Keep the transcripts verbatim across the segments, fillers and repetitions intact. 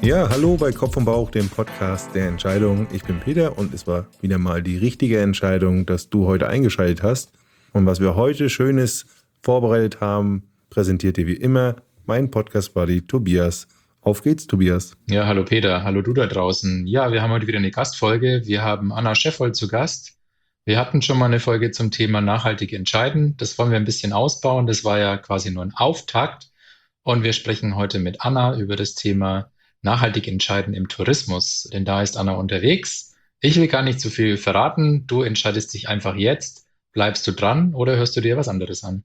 Ja, hallo bei Kopf und Bauch, dem Podcast der Entscheidung. Ich bin Peter und es war wieder mal die richtige Entscheidung, dass du heute eingeschaltet hast. Und was wir heute Schönes vorbereitet haben, präsentiert dir wie immer mein Podcast-Buddy Tobias. Auf geht's, Tobias. Ja, hallo Peter, hallo du da draußen. Ja, wir haben heute wieder eine Gastfolge. Wir haben Anna Scheffold zu Gast. Wir hatten schon mal eine Folge zum Thema nachhaltig entscheiden. Das wollen wir ein bisschen ausbauen. Das war ja quasi nur ein Auftakt. Und wir sprechen heute mit Anna über das Thema nachhaltig entscheiden im Tourismus. Denn da ist Anna unterwegs. Ich will gar nicht zu viel verraten. Du entscheidest dich einfach jetzt. Bleibst du dran oder hörst du dir was anderes an?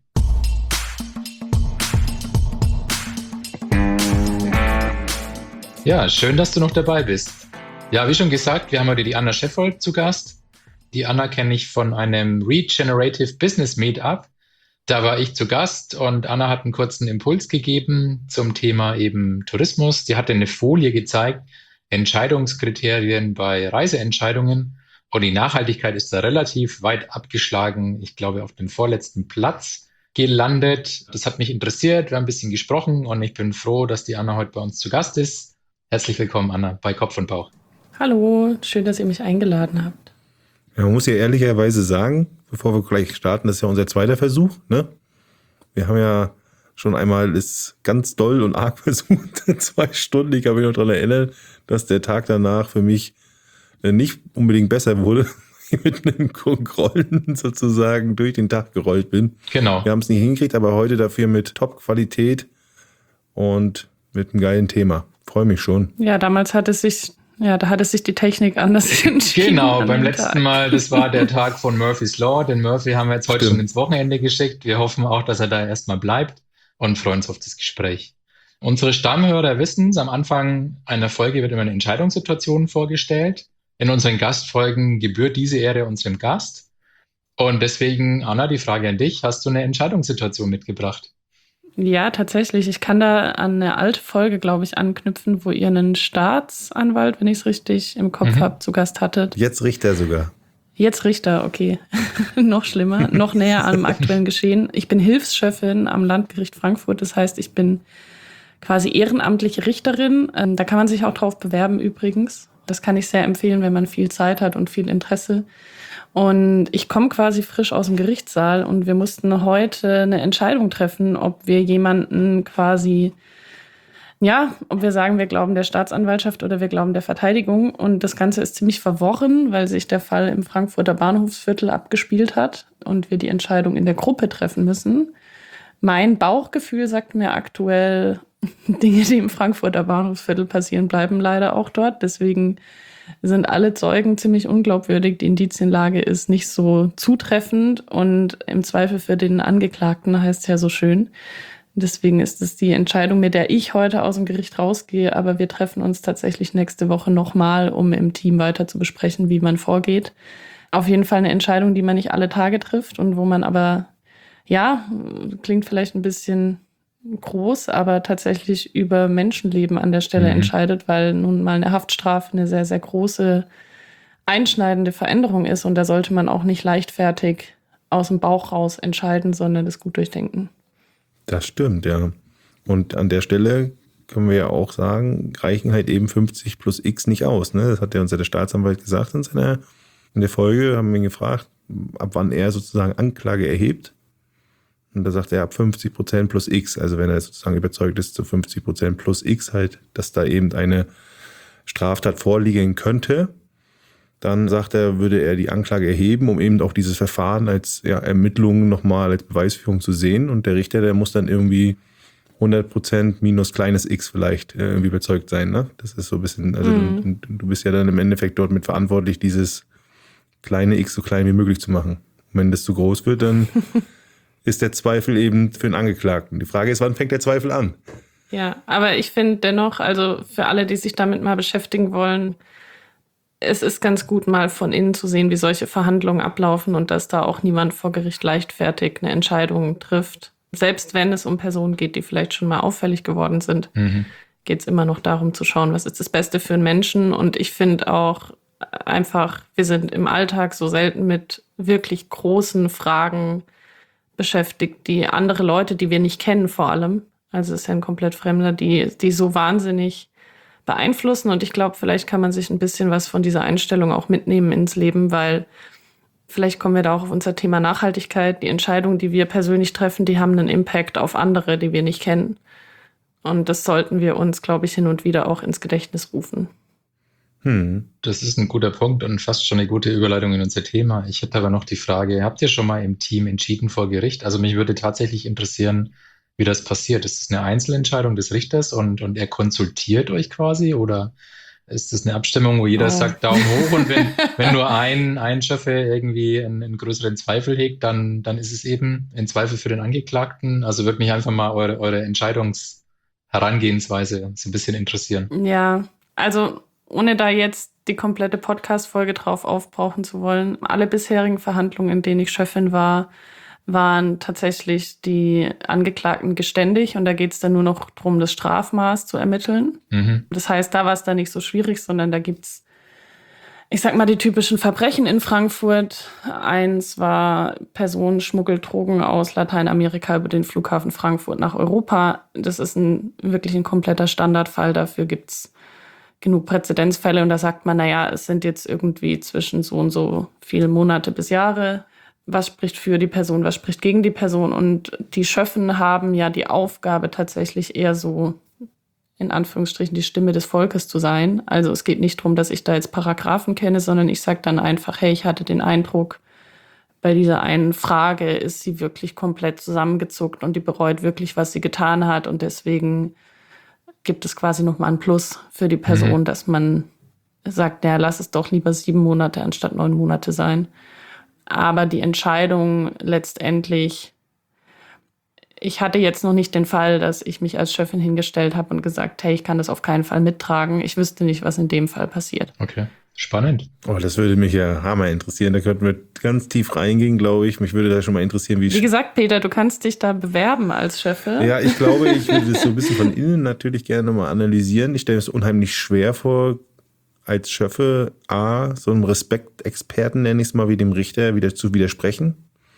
Ja, schön, dass du noch dabei bist. Ja, wie schon gesagt, wir haben heute die Anna Scheffold zu Gast. Die Anna kenne ich von einem Regenerative Business Meetup. Da war ich zu Gast und Anna hat einen kurzen Impuls gegeben zum Thema eben Tourismus. Die hatte eine Folie gezeigt, Entscheidungskriterien bei Reiseentscheidungen. Und die Nachhaltigkeit ist da relativ weit abgeschlagen. Ich glaube, auf den vorletzten Platz gelandet. Das hat mich interessiert. Wir haben ein bisschen gesprochen und ich bin froh, dass die Anna heute bei uns zu Gast ist. Herzlich willkommen, Anna, bei Kopf und Bauch. Hallo, schön, dass ihr mich eingeladen habt. Ja, man muss ja ehrlicherweise sagen, bevor wir gleich starten, das ist ja unser zweiter Versuch, ne? Wir haben ja schon einmal es ganz doll und arg versucht, zwei Stunden. Ich kann mich noch daran erinnern, dass der Tag danach für mich nicht unbedingt besser wurde. Ich mit einem Grollen sozusagen durch den Tag gerollt bin. Genau. Wir haben es nicht hingekriegt, aber heute dafür mit Top-Qualität und mit einem geilen Thema. Freue mich schon. Ja, damals hat es sich, ja, da hat es sich die Technik anders entschieden. Genau, beim letzten Tag. Mal, das war der Tag von Murphy's Law. Den Murphy haben wir jetzt heute Stimmt. schon ins Wochenende geschickt. Wir hoffen auch, dass er da erstmal bleibt und freuen uns auf das Gespräch. Unsere Stammhörer wissen es, am Anfang einer Folge wird immer eine Entscheidungssituation vorgestellt. In unseren Gastfolgen gebührt diese Ehre unserem Gast. Und deswegen, Anna, die Frage an dich. Hast du eine Entscheidungssituation mitgebracht? Ja, tatsächlich. Ich kann da an eine alte Folge, glaube ich, anknüpfen, wo ihr einen Staatsanwalt, wenn ich es richtig im Kopf Mhm. habe, zu Gast hattet. Jetzt Richter sogar. Jetzt Richter, okay. Noch schlimmer, noch näher am aktuellen Geschehen. Ich bin Hilfschefin am Landgericht Frankfurt. Das heißt, ich bin quasi ehrenamtliche Richterin. Ähm, Da kann man sich auch drauf bewerben übrigens. Das kann ich sehr empfehlen, wenn man viel Zeit hat und viel Interesse. Und ich komme quasi frisch aus dem Gerichtssaal und wir mussten heute eine Entscheidung treffen, ob wir jemanden quasi, ja, ob wir sagen, wir glauben der Staatsanwaltschaft oder wir glauben der Verteidigung. Und das Ganze ist ziemlich verworren, weil sich der Fall im Frankfurter Bahnhofsviertel abgespielt hat und wir die Entscheidung in der Gruppe treffen müssen. Mein Bauchgefühl sagt mir aktuell, Dinge, die im Frankfurter Bahnhofsviertel passieren, bleiben leider auch dort. Deswegen sind alle Zeugen ziemlich unglaubwürdig. Die Indizienlage ist nicht so zutreffend und im Zweifel für den Angeklagten heißt es ja so schön. Deswegen ist es die Entscheidung, mit der ich heute aus dem Gericht rausgehe. Aber wir treffen uns tatsächlich nächste Woche nochmal, um im Team weiter zu besprechen, wie man vorgeht. Auf jeden Fall eine Entscheidung, die man nicht alle Tage trifft und wo man aber, ja, klingt vielleicht ein bisschen groß, aber tatsächlich über Menschenleben an der Stelle Mhm. entscheidet, weil nun mal eine Haftstrafe eine sehr, sehr große, einschneidende Veränderung ist. Und da sollte man auch nicht leichtfertig aus dem Bauch raus entscheiden, sondern das gut durchdenken. Das stimmt, ja. Und an der Stelle können wir ja auch sagen, reichen halt eben fünfzig plus X nicht aus. Ne? Das hat ja unser der Staatsanwalt gesagt in seiner in der Folge, haben wir ihn gefragt, ab wann er sozusagen Anklage erhebt. Und da sagt er ab fünfzig Prozent plus X, also wenn er sozusagen überzeugt ist zu fünfzig Prozent plus X halt, dass da eben eine Straftat vorliegen könnte, dann sagt er, würde er die Anklage erheben, um eben auch dieses Verfahren als ja, Ermittlung nochmal als Beweisführung zu sehen. Und der Richter, der muss dann irgendwie hundert Prozent minus kleines X vielleicht irgendwie überzeugt sein. Ne? Das ist so ein bisschen, also Mhm. du, du bist ja dann im Endeffekt dort mit verantwortlich, dieses kleine X so klein wie möglich zu machen. Und wenn das zu groß wird, dann ist der Zweifel eben für den Angeklagten. Die Frage ist, wann fängt der Zweifel an? Ja, aber ich finde dennoch, also für alle, die sich damit mal beschäftigen wollen, es ist ganz gut, mal von innen zu sehen, wie solche Verhandlungen ablaufen und dass da auch niemand vor Gericht leichtfertig eine Entscheidung trifft. Selbst wenn es um Personen geht, die vielleicht schon mal auffällig geworden sind, Mhm. geht es immer noch darum zu schauen, was ist das Beste für einen Menschen. Und ich finde auch einfach, wir sind im Alltag so selten mit wirklich großen Fragen beschäftigt, die andere Leute, die wir nicht kennen vor allem, also es ist ja ein komplett Fremder, die, die so wahnsinnig beeinflussen. Und ich glaube, vielleicht kann man sich ein bisschen was von dieser Einstellung auch mitnehmen ins Leben, weil vielleicht kommen wir da auch auf unser Thema Nachhaltigkeit. Die Entscheidungen, die wir persönlich treffen, die haben einen Impact auf andere, die wir nicht kennen. Und das sollten wir uns, glaube ich, hin und wieder auch ins Gedächtnis rufen. Hm. Das ist ein guter Punkt und fast schon eine gute Überleitung in unser Thema. Ich hätte aber noch die Frage, habt ihr schon mal im Team entschieden vor Gericht? Also mich würde tatsächlich interessieren, wie das passiert. Ist es eine Einzelentscheidung des Richters und, und er konsultiert euch quasi oder ist es eine Abstimmung, wo jeder oh. sagt Daumen hoch und wenn, wenn nur ein, ein Chef irgendwie einen, einen größeren Zweifel hegt, dann, dann ist es eben ein Zweifel für den Angeklagten. Also würde mich einfach mal eure, eure Entscheidungsherangehensweise so ein bisschen interessieren. Ja, also ohne da jetzt die komplette Podcast-Folge drauf aufbrauchen zu wollen, alle bisherigen Verhandlungen, in denen ich Chefin war, waren tatsächlich die Angeklagten geständig und da geht es dann nur noch darum, das Strafmaß zu ermitteln. Mhm. Das heißt, da war es dann nicht so schwierig, sondern da gibt's, ich sag mal, die typischen Verbrechen in Frankfurt. Eins war Personenschmuggel, Drogen aus Lateinamerika über den Flughafen Frankfurt nach Europa. Das ist ein wirklich ein kompletter Standardfall. Dafür gibt's genug Präzedenzfälle und da sagt man, naja, es sind jetzt irgendwie zwischen so und so viele Monate bis Jahre. Was spricht für die Person, was spricht gegen die Person? Und die Schöffen haben ja die Aufgabe, tatsächlich eher so, in Anführungsstrichen, die Stimme des Volkes zu sein. Also es geht nicht darum, dass ich da jetzt Paragraphen kenne, sondern ich sage dann einfach, hey, ich hatte den Eindruck, bei dieser einen Frage ist sie wirklich komplett zusammengezuckt und die bereut wirklich, was sie getan hat. Und deswegen gibt es quasi nochmal ein Plus für die Person, mhm. dass man sagt, naja, lass es doch lieber sieben Monate anstatt neun Monate sein. Aber die Entscheidung letztendlich, ich hatte jetzt noch nicht den Fall, dass ich mich als Chefin hingestellt habe und gesagt, hey, ich kann das auf keinen Fall mittragen. Ich wüsste nicht, was in dem Fall passiert. Okay, spannend. Oh, das würde mich ja hammer interessieren. Da könnten wir ganz tief reingehen, glaube ich. Mich würde da schon mal interessieren, wie... Wie gesagt, Peter, du kannst dich da bewerben als Chefin. Ja, ich glaube, ich würde das so ein bisschen von innen natürlich gerne mal analysieren. Ich stelle mir es unheimlich schwer vor, als Schöffe A, so einem Respektexperten, nenne ich es mal, wie dem Richter, wieder zu widersprechen.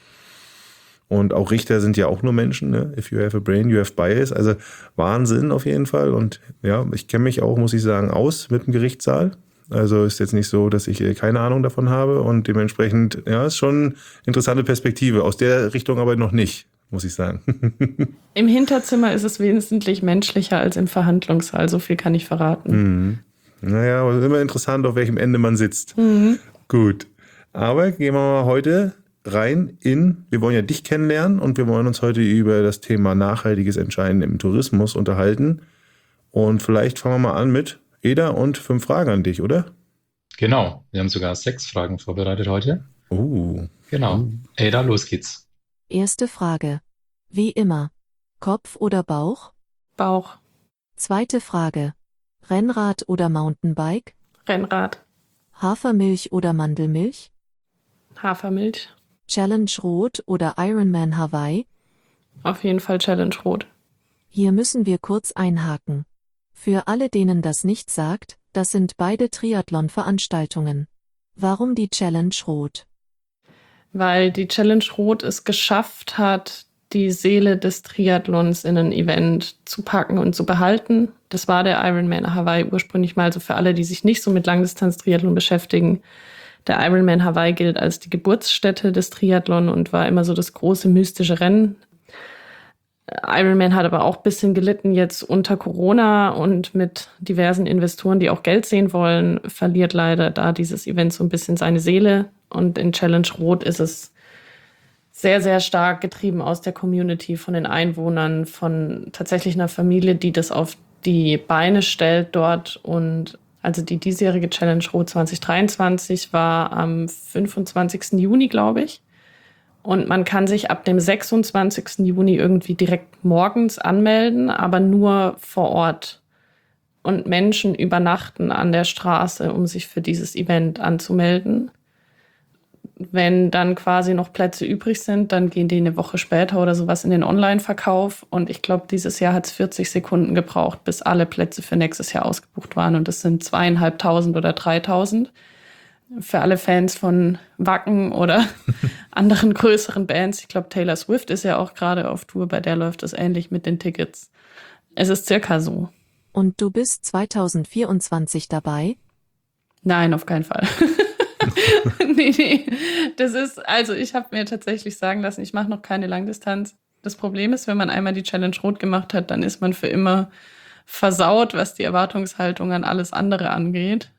Und auch Richter sind ja auch nur Menschen, ne? If you have a brain, you have bias. Also Wahnsinn auf jeden Fall. Und ja, ich kenne mich auch, muss ich sagen, aus mit dem Gerichtssaal. Also ist jetzt nicht so, dass ich keine Ahnung davon habe. Und dementsprechend, ja, ist schon eine interessante Perspektive. Aus der Richtung aber noch nicht, muss ich sagen. Im Hinterzimmer ist es wesentlich menschlicher als im Verhandlungssaal. So viel kann ich verraten. Mhm. Naja, aber es ist immer interessant, auf welchem Ende man sitzt. Mhm. Gut. Aber gehen wir mal heute rein in, wir wollen ja dich kennenlernen und wir wollen uns heute über das Thema nachhaltiges Entscheiden im Tourismus unterhalten. Und vielleicht fangen wir mal an mit Eda und fünf Fragen an dich, oder? Genau, wir haben sogar sechs Fragen vorbereitet heute. Oh. Genau. Eda, los geht's. Erste Frage. Wie immer. Kopf oder Bauch? Bauch. Zweite Frage. Rennrad oder Mountainbike? Rennrad. Hafermilch oder Mandelmilch? Hafermilch. Challenge Rot oder Ironman Hawaii? Auf jeden Fall Challenge Rot. Hier müssen wir kurz einhaken. Für alle, denen das nicht sagt, das sind beide Triathlon-Veranstaltungen. Warum die Challenge Rot? Weil die Challenge Rot es geschafft hat, die Seele des Triathlons in ein Event zu packen und zu behalten. Das war der Ironman Hawaii ursprünglich mal. Also für alle, die sich nicht so mit Langdistanz-Triathlon beschäftigen, der Ironman Hawaii gilt als die Geburtsstätte des Triathlon und war immer so das große mystische Rennen. Ironman hat aber auch ein bisschen gelitten jetzt unter Corona und mit diversen Investoren, die auch Geld sehen wollen, verliert leider da dieses Event so ein bisschen seine Seele. Und in Challenge Rot ist es sehr, sehr stark getrieben aus der Community, von den Einwohnern, von tatsächlich einer Familie, die das auf die Beine stellt dort. Und also die diesjährige Challenge Rot zwanzig dreiundzwanzig war am fünfundzwanzigsten Juni, glaube ich. Und man kann sich ab dem sechsundzwanzigsten Juni irgendwie direkt morgens anmelden, aber nur vor Ort. Und Menschen übernachten an der Straße, um sich für dieses Event anzumelden. Wenn dann quasi noch Plätze übrig sind, dann gehen die eine Woche später oder sowas in den Online-Verkauf. Und ich glaube, dieses Jahr hat es vierzig Sekunden gebraucht, bis alle Plätze für nächstes Jahr ausgebucht waren. Und das sind zweieinhalbtausend oder dreitausend. Für alle Fans von Wacken oder anderen größeren Bands. Ich glaube, Taylor Swift ist ja auch gerade auf Tour. Bei der läuft es ähnlich mit den Tickets. Es ist circa so. Und du bist zweitausendvierundzwanzig dabei? Nein, auf keinen Fall. nee, nee. Das ist, also ich habe mir tatsächlich sagen lassen, ich mache noch keine Langdistanz. Das Problem ist, wenn man einmal die Challenge Rot gemacht hat, dann ist man für immer versaut, was die Erwartungshaltung an alles andere angeht.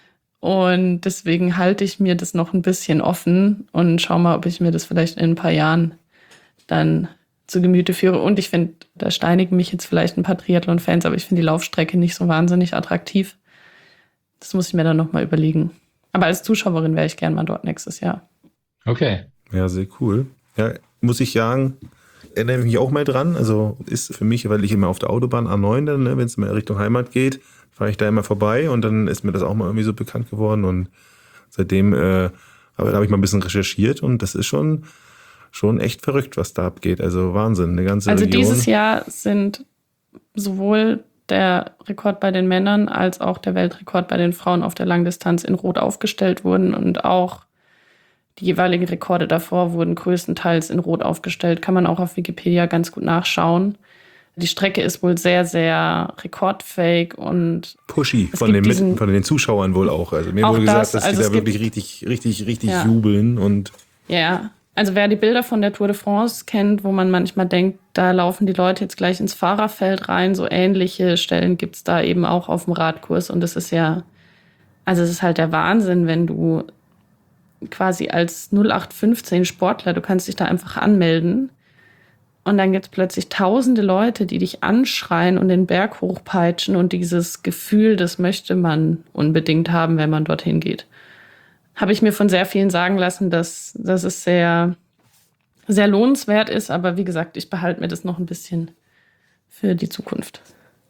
Und deswegen halte ich mir das noch ein bisschen offen und schau mal, ob ich mir das vielleicht in ein paar Jahren dann zu Gemüte führe. Und ich finde, da steinigen mich jetzt vielleicht ein paar Triathlon-Fans, aber ich finde die Laufstrecke nicht so wahnsinnig attraktiv. Das muss ich mir dann nochmal überlegen. Aber als Zuschauerin wäre ich gern mal dort nächstes Jahr. Okay. Ja, sehr cool. Ja, muss ich sagen, erinnere mich auch mal dran. Also ist für mich, weil ich immer auf der Autobahn A neun dann, ne, wenn es mal Richtung Heimat geht, fahre ich da immer vorbei und dann ist mir das auch mal irgendwie so bekannt geworden und seitdem äh, aber da habe ich mal ein bisschen recherchiert und das ist schon, schon echt verrückt, was da abgeht. Also Wahnsinn, eine ganze Also Region. dieses Jahr sind sowohl der Rekord bei den Männern als auch der Weltrekord bei den Frauen auf der Langdistanz in Rot aufgestellt wurden und auch die jeweiligen Rekorde davor wurden größtenteils in Rot aufgestellt. Kann man auch auf Wikipedia ganz gut nachschauen. Die Strecke ist wohl sehr, sehr rekordfähig und pushy von den, diesen, mit, von den Zuschauern wohl auch. Also mir auch wurde gesagt, das, dass also die da wirklich gibt, richtig, richtig, richtig ja. jubeln und ja, also wer die Bilder von der Tour de France kennt, wo man manchmal denkt, da laufen die Leute jetzt gleich ins Fahrerfeld rein, so ähnliche Stellen gibt es da eben auch auf dem Radkurs und das ist ja, also es ist halt der Wahnsinn, wenn du quasi als null acht fünfzehn Sportler, du kannst dich da einfach anmelden und dann gibt es plötzlich tausende Leute, die dich anschreien und den Berg hochpeitschen und dieses Gefühl, das möchte man unbedingt haben, wenn man dorthin geht. Habe ich mir von sehr vielen sagen lassen, dass, dass es sehr, sehr lohnenswert ist, aber wie gesagt, ich behalte mir das noch ein bisschen für die Zukunft.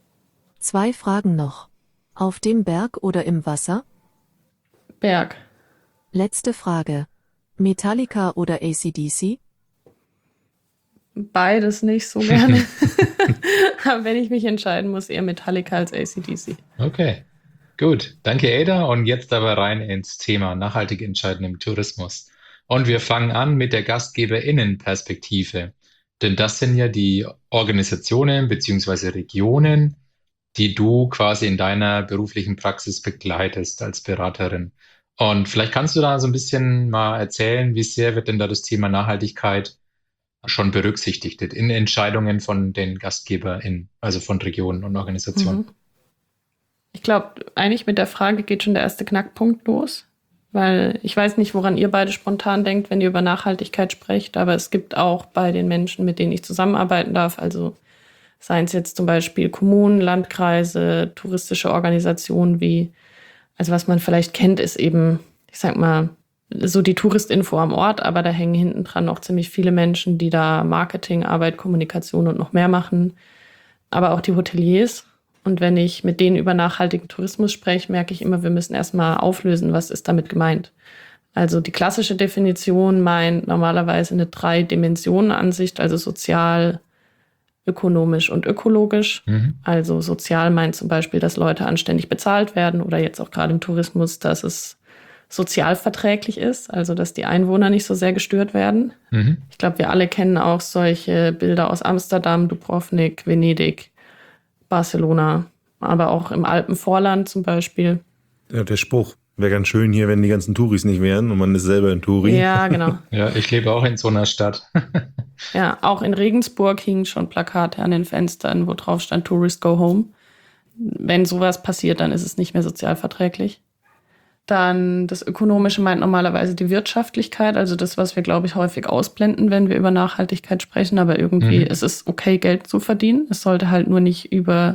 Zwei Fragen noch. Auf dem Berg oder im Wasser? Berg. Letzte Frage. Metallica oder A C D C? Beides nicht so gerne. Aber wenn ich mich entscheiden muss, eher Metallica als A C D C. Okay, gut. Danke, Ada. Und jetzt aber rein ins Thema nachhaltig entscheiden im Tourismus. Und wir fangen an mit der GastgeberInnen-Perspektive. Denn das sind ja die Organisationen bzw. Regionen, die du quasi in deiner beruflichen Praxis begleitest als Beraterin. Und vielleicht kannst du da so ein bisschen mal erzählen, wie sehr wird denn da das Thema Nachhaltigkeit schon berücksichtigt in Entscheidungen von den GastgeberInnen, also von Regionen und Organisationen? Mhm. Ich glaube, eigentlich mit der Frage geht schon der erste Knackpunkt los, weil ich weiß nicht, woran ihr beide spontan denkt, wenn ihr über Nachhaltigkeit sprecht, aber es gibt auch bei den Menschen, mit denen ich zusammenarbeiten darf, also seien es jetzt zum Beispiel Kommunen, Landkreise, touristische Organisationen wie, also was man vielleicht kennt, ist eben, ich sag mal, so die Touristinfo am Ort, aber da hängen hinten dran noch ziemlich viele Menschen, die da Marketing, Arbeit, Kommunikation und noch mehr machen, aber auch die Hoteliers. Und wenn ich mit denen über nachhaltigen Tourismus spreche, merke ich immer, wir müssen erstmal auflösen, was ist damit gemeint. Also die klassische Definition meint normalerweise eine Drei-Dimensionen-Ansicht, also sozial, ökonomisch und ökologisch. Mhm. Also sozial meint zum Beispiel, dass Leute anständig bezahlt werden oder jetzt auch gerade im Tourismus, dass es sozial verträglich ist, also dass die Einwohner nicht so sehr gestört werden. Mhm. Ich glaube, wir alle kennen auch solche Bilder aus Amsterdam, Dubrovnik, Venedig, Barcelona, aber auch im Alpenvorland zum Beispiel. Ja, der Spruch, wäre ganz schön hier, wenn die ganzen Touris nicht wären und man ist selber ein Touri. Ja, genau. Ja, ich lebe auch in so einer Stadt. Ja, auch in Regensburg hingen schon Plakate an den Fenstern, wo drauf stand Tourist go home. Wenn sowas passiert, dann ist es nicht mehr sozial verträglich. Dann das Ökonomische meint normalerweise die Wirtschaftlichkeit, also das, was wir, glaube ich, häufig ausblenden, wenn wir über Nachhaltigkeit sprechen. Aber irgendwie mhm. ist es okay, Geld zu verdienen. Es sollte halt nur nicht über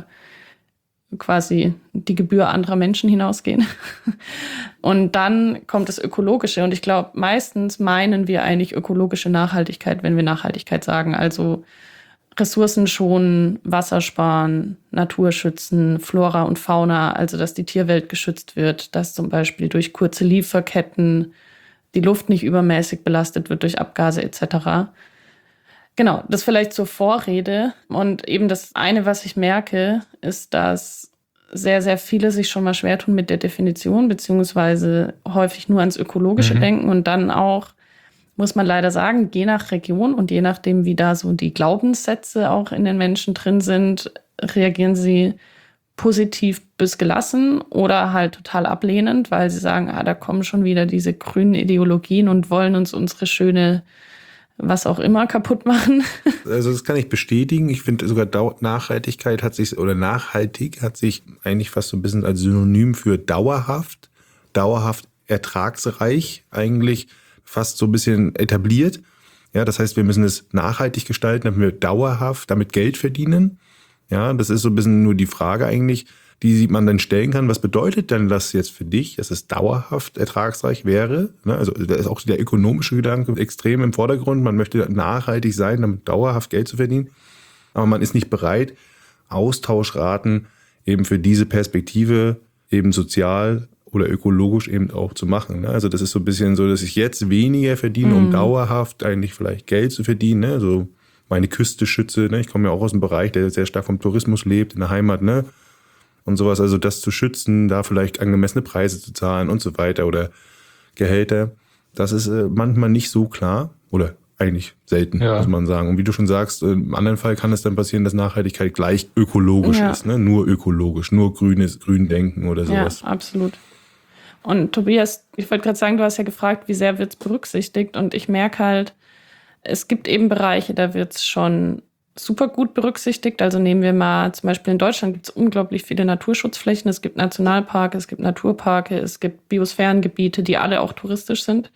quasi die Gebühr anderer Menschen hinausgehen. Und dann kommt das Ökologische. Und ich glaube, meistens meinen wir eigentlich ökologische Nachhaltigkeit, wenn wir Nachhaltigkeit sagen. Also Ressourcen schonen, Wasser sparen, Natur schützen, Flora und Fauna, also dass die Tierwelt geschützt wird, dass zum Beispiel durch kurze Lieferketten die Luft nicht übermäßig belastet wird durch Abgase et cetera. Genau, das vielleicht zur Vorrede. Und eben das eine, was ich merke, ist, dass sehr, sehr viele sich schon mal schwer tun mit der Definition, beziehungsweise häufig nur ans Ökologische mhm. denken und dann auch, muss man leider sagen, je nach Region und je nachdem, wie da so die Glaubenssätze auch in den Menschen drin sind, reagieren sie positiv bis gelassen oder halt total ablehnend, weil sie sagen, ah, da kommen schon wieder diese grünen Ideologien und wollen uns unsere schöne was auch immer kaputt machen. Also das kann ich bestätigen. Ich finde sogar Nachhaltigkeit hat sich, oder nachhaltig hat sich eigentlich fast so ein bisschen als Synonym für dauerhaft, dauerhaft ertragsreich eigentlich fast so ein bisschen etabliert. Ja, das heißt, wir müssen es nachhaltig gestalten, damit wir dauerhaft damit Geld verdienen. Ja, das ist so ein bisschen nur die Frage eigentlich, die man dann stellen kann. Was bedeutet denn das jetzt für dich, dass es dauerhaft ertragsreich wäre? Also da ist auch der ökonomische Gedanke extrem im Vordergrund. Man möchte nachhaltig sein, damit dauerhaft Geld zu verdienen. Aber man ist nicht bereit, Austauschraten eben für diese Perspektive eben sozial oder ökologisch eben auch zu machen. Also das ist so ein bisschen so, dass ich jetzt weniger verdiene, um mhm. dauerhaft eigentlich vielleicht Geld zu verdienen. Also meine Küste schütze. Ich komme ja auch aus einem Bereich, der sehr stark vom Tourismus lebt, in der Heimat, ne? Und sowas, also das zu schützen, da vielleicht angemessene Preise zu zahlen und so weiter oder Gehälter, das ist äh, manchmal nicht so klar oder eigentlich selten, ja. muss man sagen. Und wie du schon sagst, im anderen Fall kann es dann passieren, dass Nachhaltigkeit gleich ökologisch ja. ist, ne? Nur ökologisch, nur grünes, grün denken oder sowas. Ja, absolut. Und Tobias, ich wollte gerade sagen, du hast ja gefragt, wie sehr wird es berücksichtigt, und ich merke halt, es gibt eben Bereiche, da wird es schon super gut berücksichtigt. Also nehmen wir mal zum Beispiel in Deutschland gibt es unglaublich viele Naturschutzflächen. Es gibt Nationalparke, es gibt Naturparke, es gibt Biosphärengebiete, die alle auch touristisch sind.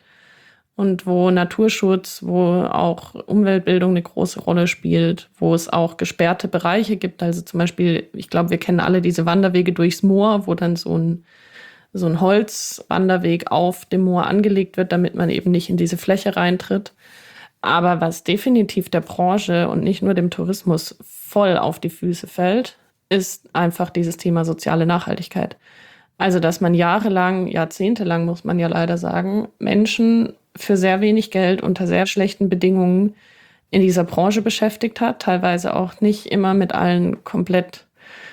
Und wo Naturschutz, wo auch Umweltbildung eine große Rolle spielt, wo es auch gesperrte Bereiche gibt. Also zum Beispiel, ich glaube, wir kennen alle diese Wanderwege durchs Moor, wo dann so ein, so ein Holzwanderweg auf dem Moor angelegt wird, damit man eben nicht in diese Fläche reintritt. Aber was definitiv der Branche und nicht nur dem Tourismus voll auf die Füße fällt, ist einfach dieses Thema soziale Nachhaltigkeit. Also, dass man jahrelang, jahrzehntelang, muss man ja leider sagen, Menschen für sehr wenig Geld unter sehr schlechten Bedingungen in dieser Branche beschäftigt hat, teilweise auch nicht immer mit allen komplett,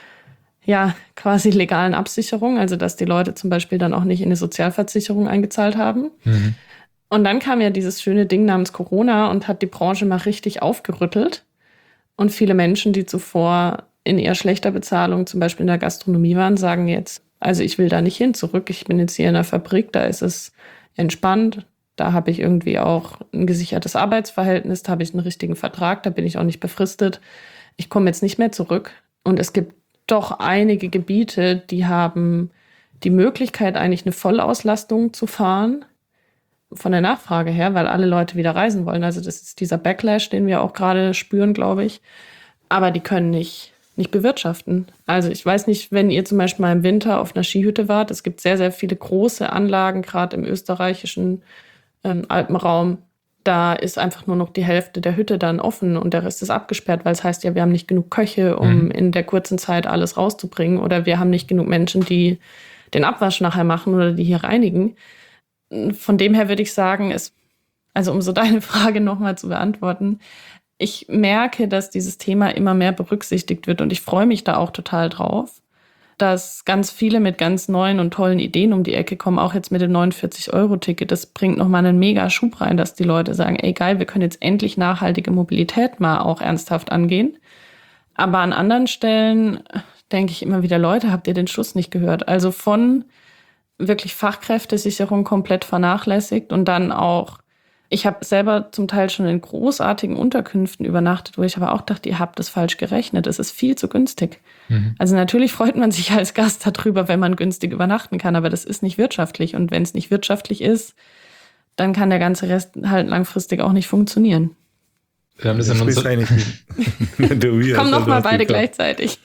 ja, quasi legalen Absicherungen, also dass die Leute zum Beispiel dann auch nicht in eine Sozialversicherung eingezahlt haben. Mhm. Und dann kam ja dieses schöne Ding namens Corona und hat die Branche mal richtig aufgerüttelt. Und viele Menschen, die zuvor in eher schlechter Bezahlung, zum Beispiel in der Gastronomie waren, sagen jetzt, also ich will da nicht hin zurück. Ich bin jetzt hier in der Fabrik, da ist es entspannt. Da habe ich irgendwie auch ein gesichertes Arbeitsverhältnis, da habe ich einen richtigen Vertrag, da bin ich auch nicht befristet. Ich komme jetzt nicht mehr zurück. Und es gibt doch einige Gebiete, die haben die Möglichkeit, eigentlich eine Vollauslastung zu fahren, von der Nachfrage her, weil alle Leute wieder reisen wollen. Also das ist dieser Backlash, den wir auch gerade spüren, glaube ich. Aber die können nicht, nicht bewirtschaften. Also ich weiß nicht, wenn ihr zum Beispiel mal im Winter auf einer Skihütte wart, es gibt sehr, sehr viele große Anlagen, gerade im österreichischen ähm, Alpenraum. Da ist einfach nur noch die Hälfte der Hütte dann offen und der Rest ist abgesperrt, weil es heißt ja, wir haben nicht genug Köche, um mhm. in der kurzen Zeit alles rauszubringen, oder wir haben nicht genug Menschen, die den Abwasch nachher machen oder die hier reinigen. Von dem her würde ich sagen, ist, also um so deine Frage nochmal zu beantworten, ich merke, dass dieses Thema immer mehr berücksichtigt wird und ich freue mich da auch total drauf, dass ganz viele mit ganz neuen und tollen Ideen um die Ecke kommen, auch jetzt mit dem neunundvierzig Euro Ticket. Das bringt nochmal einen mega Schub rein, dass die Leute sagen, ey geil, wir können jetzt endlich nachhaltige Mobilität mal auch ernsthaft angehen. Aber an anderen Stellen denke ich immer wieder, Leute, habt ihr den Schuss nicht gehört? Also von wirklich Fachkräftesicherung komplett vernachlässigt und dann auch, ich habe selber zum Teil schon in großartigen Unterkünften übernachtet, wo ich aber auch dachte, ihr habt das falsch gerechnet, es ist viel zu günstig. Mhm. Also natürlich freut man sich als Gast darüber, wenn man günstig übernachten kann, aber das ist nicht wirtschaftlich, und wenn es nicht wirtschaftlich ist, dann kann der ganze Rest halt langfristig auch nicht funktionieren. Wir haben das in unser Komm noch mal beide gleichzeitig.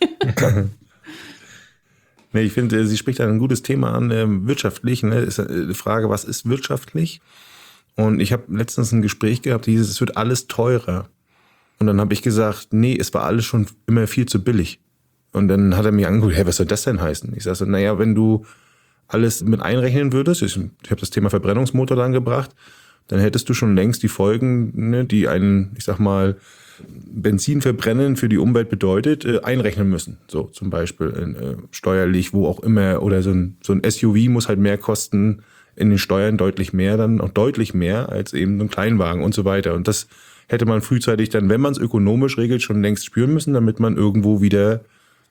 Nee, ich finde, sie spricht ein gutes Thema an, äh, wirtschaftlich. Ne? Ist die Frage, was ist wirtschaftlich? Und ich habe letztens ein Gespräch gehabt, dieses, es wird alles teurer. Und dann habe ich gesagt, nee, es war alles schon immer viel zu billig. Und dann hat er mich angeguckt, hey, was soll das denn heißen? Ich sage so, naja, wenn du alles mit einrechnen würdest, ich, ich habe das Thema Verbrennungsmotor dann gebracht, dann hättest du schon längst die Folgen, ne, die einen, ich sag mal, Benzin verbrennen für die Umwelt bedeutet, äh, einrechnen müssen. So zum Beispiel äh, steuerlich, wo auch immer. Oder so ein, so ein S U V muss halt mehr kosten, in den Steuern deutlich mehr, dann auch deutlich mehr als eben so ein Kleinwagen und so weiter. Und das hätte man frühzeitig dann, wenn man es ökonomisch regelt, schon längst spüren müssen, damit man irgendwo wieder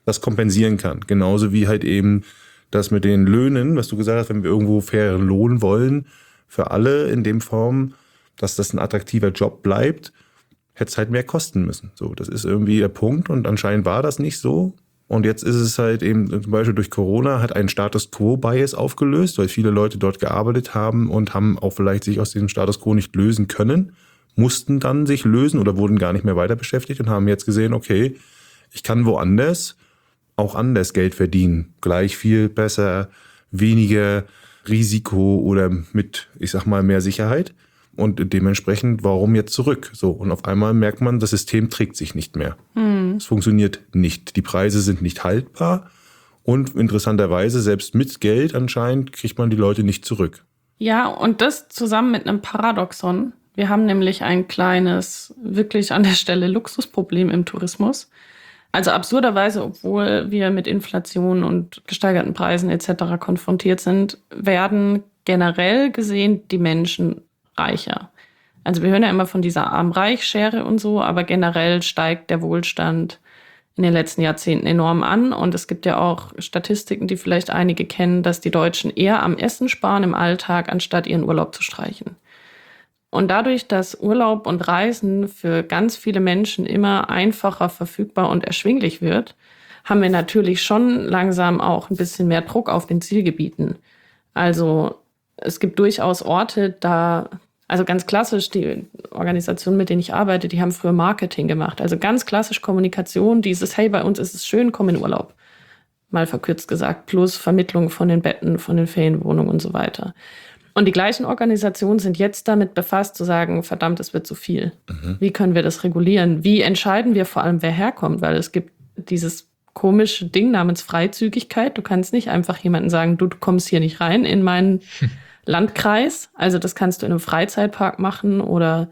das kompensieren kann. Genauso wie halt eben das mit den Löhnen, was du gesagt hast, wenn wir irgendwo fairen Lohn wollen, für alle in dem Form, dass das ein attraktiver Job bleibt, hätte es halt mehr kosten müssen. So, das ist irgendwie der Punkt und anscheinend war das nicht so. Und jetzt ist es halt eben, zum Beispiel durch Corona hat ein Status Quo-Bias aufgelöst, weil viele Leute dort gearbeitet haben und haben auch vielleicht sich aus diesem Status Quo nicht lösen können, mussten dann sich lösen oder wurden gar nicht mehr weiter beschäftigt und haben jetzt gesehen, okay, ich kann woanders auch anders Geld verdienen. Gleich viel besser, weniger Risiko oder mit, ich sag mal, mehr Sicherheit. Und dementsprechend, warum jetzt zurück? So, und auf einmal merkt man, das System trägt sich nicht mehr. Mhm. Es funktioniert nicht. Die Preise sind nicht haltbar. Und interessanterweise, selbst mit Geld anscheinend, kriegt man die Leute nicht zurück. Ja, und das zusammen mit einem Paradoxon. Wir haben nämlich ein kleines, wirklich an der Stelle Luxusproblem im Tourismus. Also absurderweise, obwohl wir mit Inflation und gesteigerten Preisen et cetera konfrontiert sind, werden generell gesehen die Menschen reicher. Also wir hören ja immer von dieser Arm-Reich-Schere und so, aber generell steigt der Wohlstand in den letzten Jahrzehnten enorm an. Und es gibt ja auch Statistiken, die vielleicht einige kennen, dass die Deutschen eher am Essen sparen im Alltag, anstatt ihren Urlaub zu streichen. Und dadurch, dass Urlaub und Reisen für ganz viele Menschen immer einfacher verfügbar und erschwinglich wird, haben wir natürlich schon langsam auch ein bisschen mehr Druck auf den Zielgebieten. Also es gibt durchaus Orte, da, also ganz klassisch, die Organisationen, mit denen ich arbeite, die haben früher Marketing gemacht. Also ganz klassisch Kommunikation, dieses, hey, bei uns ist es schön, komm in Urlaub. Mal verkürzt gesagt, plus Vermittlung von den Betten, von den Ferienwohnungen und so weiter. Und die gleichen Organisationen sind jetzt damit befasst, zu sagen, verdammt, es wird zu viel. Mhm. Wie können wir das regulieren? Wie entscheiden wir vor allem, wer herkommt? Weil es gibt dieses komische Ding namens Freizügigkeit. Du kannst nicht einfach jemandem sagen, du, du kommst hier nicht rein in meinen hm. Landkreis. Also das kannst du in einem Freizeitpark machen oder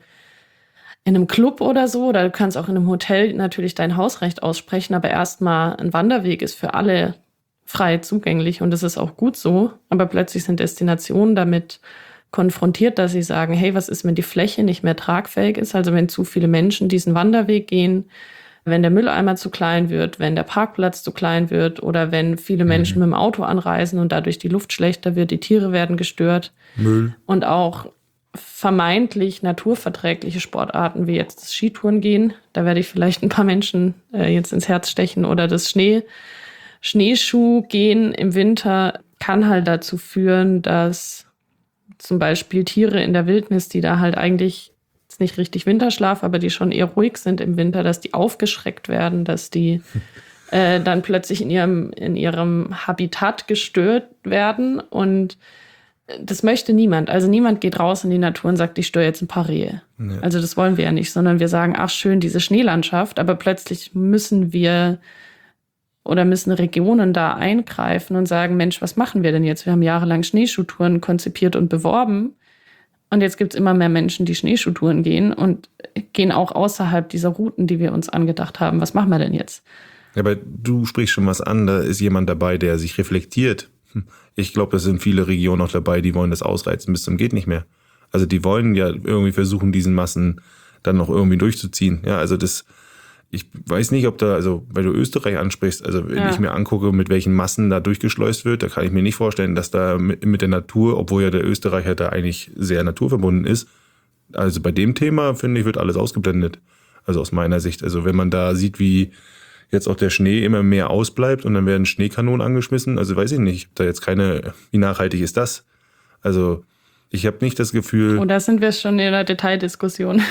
in einem Club oder so. Oder du kannst auch in einem Hotel natürlich dein Hausrecht aussprechen. Aber erstmal ein Wanderweg ist für alle frei zugänglich und das ist auch gut so. Aber plötzlich sind Destinationen damit konfrontiert, dass sie sagen, hey, was ist, wenn die Fläche nicht mehr tragfähig ist? Also wenn zu viele Menschen diesen Wanderweg gehen, wenn der Mülleimer zu klein wird, wenn der Parkplatz zu klein wird oder wenn viele Menschen mhm. mit dem Auto anreisen und dadurch die Luft schlechter wird, die Tiere werden gestört. Müll. Und auch vermeintlich naturverträgliche Sportarten wie jetzt das Skitouren gehen, da werde ich vielleicht ein paar Menschen äh, jetzt ins Herz stechen, oder das Schnee Schneeschuh gehen im Winter kann halt dazu führen, dass zum Beispiel Tiere in der Wildnis, die da halt eigentlich jetzt nicht richtig Winterschlaf, aber die schon eher ruhig sind im Winter, dass die aufgeschreckt werden, dass die äh, dann plötzlich in ihrem, in ihrem Habitat gestört werden. Und das möchte niemand. Also niemand geht raus in die Natur und sagt, ich störe jetzt ein paar Rehe. Ja. Also das wollen wir ja nicht, sondern wir sagen, ach schön, diese Schneelandschaft, aber plötzlich müssen wir oder müssen Regionen da eingreifen und sagen, Mensch, was machen wir denn jetzt? Wir haben jahrelang Schneeschuhtouren konzipiert und beworben. Und jetzt gibt es immer mehr Menschen, die Schneeschuhtouren gehen und gehen auch außerhalb dieser Routen, die wir uns angedacht haben. Was machen wir denn jetzt? Ja, aber du sprichst schon was an. Da ist jemand dabei, der sich reflektiert. Ich glaube, es sind viele Regionen auch dabei, die wollen das ausreizen bis zum geht nicht mehr. Also die wollen ja irgendwie versuchen, diesen Massen dann noch irgendwie durchzuziehen. Ja, also das... Ich weiß nicht, ob da, also weil du Österreich ansprichst, also wenn ja. ich mir angucke, mit welchen Massen da durchgeschleust wird, da kann ich mir nicht vorstellen, dass da mit, mit der Natur, obwohl ja der Österreicher da eigentlich sehr naturverbunden ist, also bei dem Thema, finde ich, wird alles ausgeblendet. Also aus meiner Sicht. Also wenn man da sieht, wie jetzt auch der Schnee immer mehr ausbleibt und dann werden Schneekanonen angeschmissen, also weiß ich nicht, da jetzt keine, wie nachhaltig ist das? Also ich habe nicht das Gefühl... Oh, da sind wir schon in der Detaildiskussion.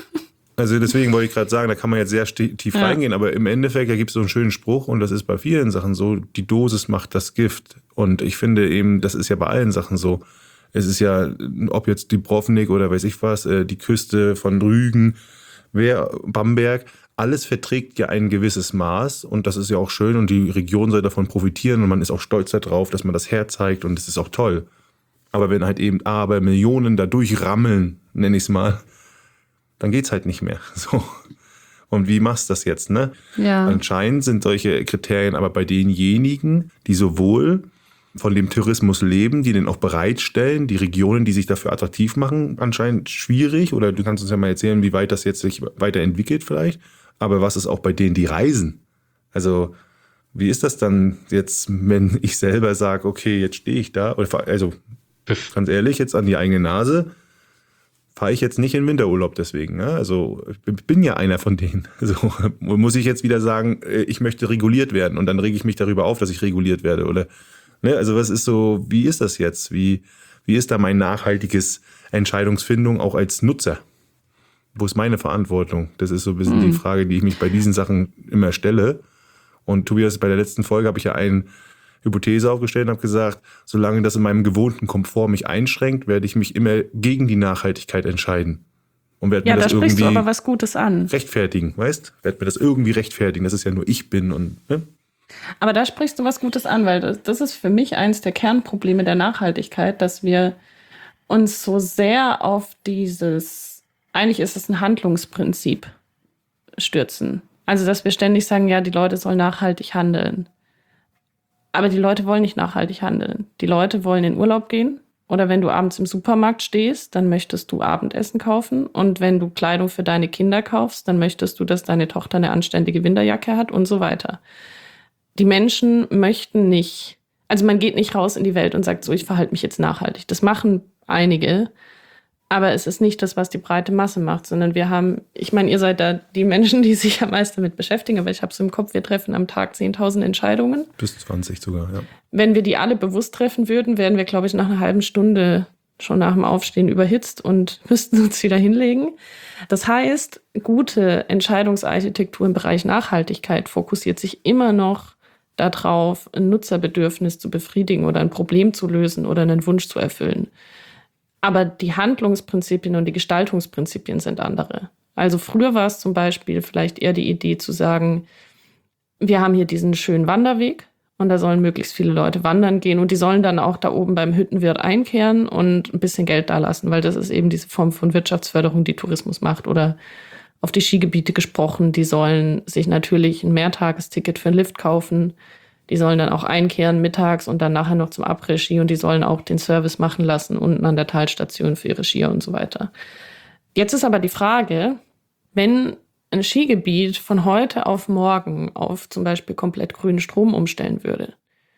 Also deswegen wollte ich gerade sagen, da kann man jetzt sehr tief ja. reingehen, aber im Endeffekt, da gibt es so einen schönen Spruch und das ist bei vielen Sachen so, die Dosis macht das Gift. Und ich finde eben, das ist ja bei allen Sachen so. Es ist ja, ob jetzt Dubrovnik oder weiß ich was, die Küste von Rügen, wer, Bamberg, alles verträgt ja ein gewisses Maß und das ist ja auch schön und die Region soll davon profitieren und man ist auch stolz darauf, dass man das herzeigt und das ist auch toll. Aber wenn halt eben aber Millionen da durchrammeln, nenne ich es mal, dann geht's halt nicht mehr. So. Und wie machst du das jetzt, ne? Ja. Anscheinend sind solche Kriterien aber bei denjenigen, die sowohl von dem Tourismus leben, die den auch bereitstellen, die Regionen, die sich dafür attraktiv machen, anscheinend schwierig. Oder du kannst uns ja mal erzählen, wie weit das jetzt sich weiterentwickelt vielleicht. Aber was ist auch bei denen, die reisen? Also Wie ist das dann jetzt, wenn ich selber sage, okay, jetzt stehe ich da, oder also ganz ehrlich, jetzt an die eigene Nase, fahre ich jetzt nicht in Winterurlaub deswegen. Ne? Also ich bin ja einer von denen. Also muss ich jetzt wieder sagen, ich möchte reguliert werden und dann rege ich mich darüber auf, dass ich reguliert werde. Oder ne? Also was ist so, wie ist das jetzt? Wie, wie ist da mein nachhaltiges Entscheidungsfindung auch als Nutzer? Wo ist meine Verantwortung? Das ist so ein bisschen mhm. die Frage, die ich mich bei diesen Sachen immer stelle. Und Tobias, bei der letzten Folge habe ich ja eine Hypothese aufgestellt und habe gesagt, solange das in meinem gewohnten Komfort mich einschränkt, werde ich mich immer gegen die Nachhaltigkeit entscheiden. Und werde ja, mir das da sprichst irgendwie du aber was Gutes an. rechtfertigen, weißt? Werde mir das irgendwie rechtfertigen, dass es ja nur ich bin. Und ne? Aber da sprichst du was Gutes an, weil das, das ist für mich eines der Kernprobleme der Nachhaltigkeit, dass wir uns so sehr auf dieses, eigentlich ist es ein Handlungsprinzip, stürzen. Also, dass wir ständig sagen, ja, die Leute sollen nachhaltig handeln. Aber die Leute wollen nicht nachhaltig handeln. Die Leute wollen in Urlaub gehen. Oder wenn du abends im Supermarkt stehst, dann möchtest du Abendessen kaufen. Und wenn du Kleidung für deine Kinder kaufst, dann möchtest du, dass deine Tochter eine anständige Winterjacke hat und so weiter. Die Menschen möchten nicht, also man geht nicht raus in die Welt und sagt so, ich verhalte mich jetzt nachhaltig. Das machen einige. Aber es ist nicht das, was die breite Masse macht, sondern wir haben, ich meine, ihr seid da die Menschen, die sich am meisten damit beschäftigen, aber ich habe so im Kopf, wir treffen am Tag zehntausend Entscheidungen. Bis zwanzig sogar, ja. Wenn wir die alle bewusst treffen würden, wären wir, glaube ich, nach einer halben Stunde schon nach dem Aufstehen überhitzt und müssten uns wieder hinlegen. Das heißt, gute Entscheidungsarchitektur im Bereich Nachhaltigkeit fokussiert sich immer noch darauf, ein Nutzerbedürfnis zu befriedigen oder ein Problem zu lösen oder einen Wunsch zu erfüllen. Aber die Handlungsprinzipien und die Gestaltungsprinzipien sind andere. Also früher war es zum Beispiel vielleicht eher die Idee zu sagen, wir haben hier diesen schönen Wanderweg und da sollen möglichst viele Leute wandern gehen und die sollen dann auch da oben beim Hüttenwirt einkehren und ein bisschen Geld da lassen, weil das ist eben diese Form von Wirtschaftsförderung, die Tourismus macht. Oder auf die Skigebiete gesprochen, die sollen sich natürlich ein Mehrtagesticket für einen Lift kaufen. Die sollen dann auch einkehren mittags und dann nachher noch zum Après-Ski und die sollen auch den Service machen lassen unten an der Talstation für ihre Skier und so weiter. Jetzt ist aber die Frage, wenn ein Skigebiet von heute auf morgen auf zum Beispiel komplett grünen Strom umstellen würde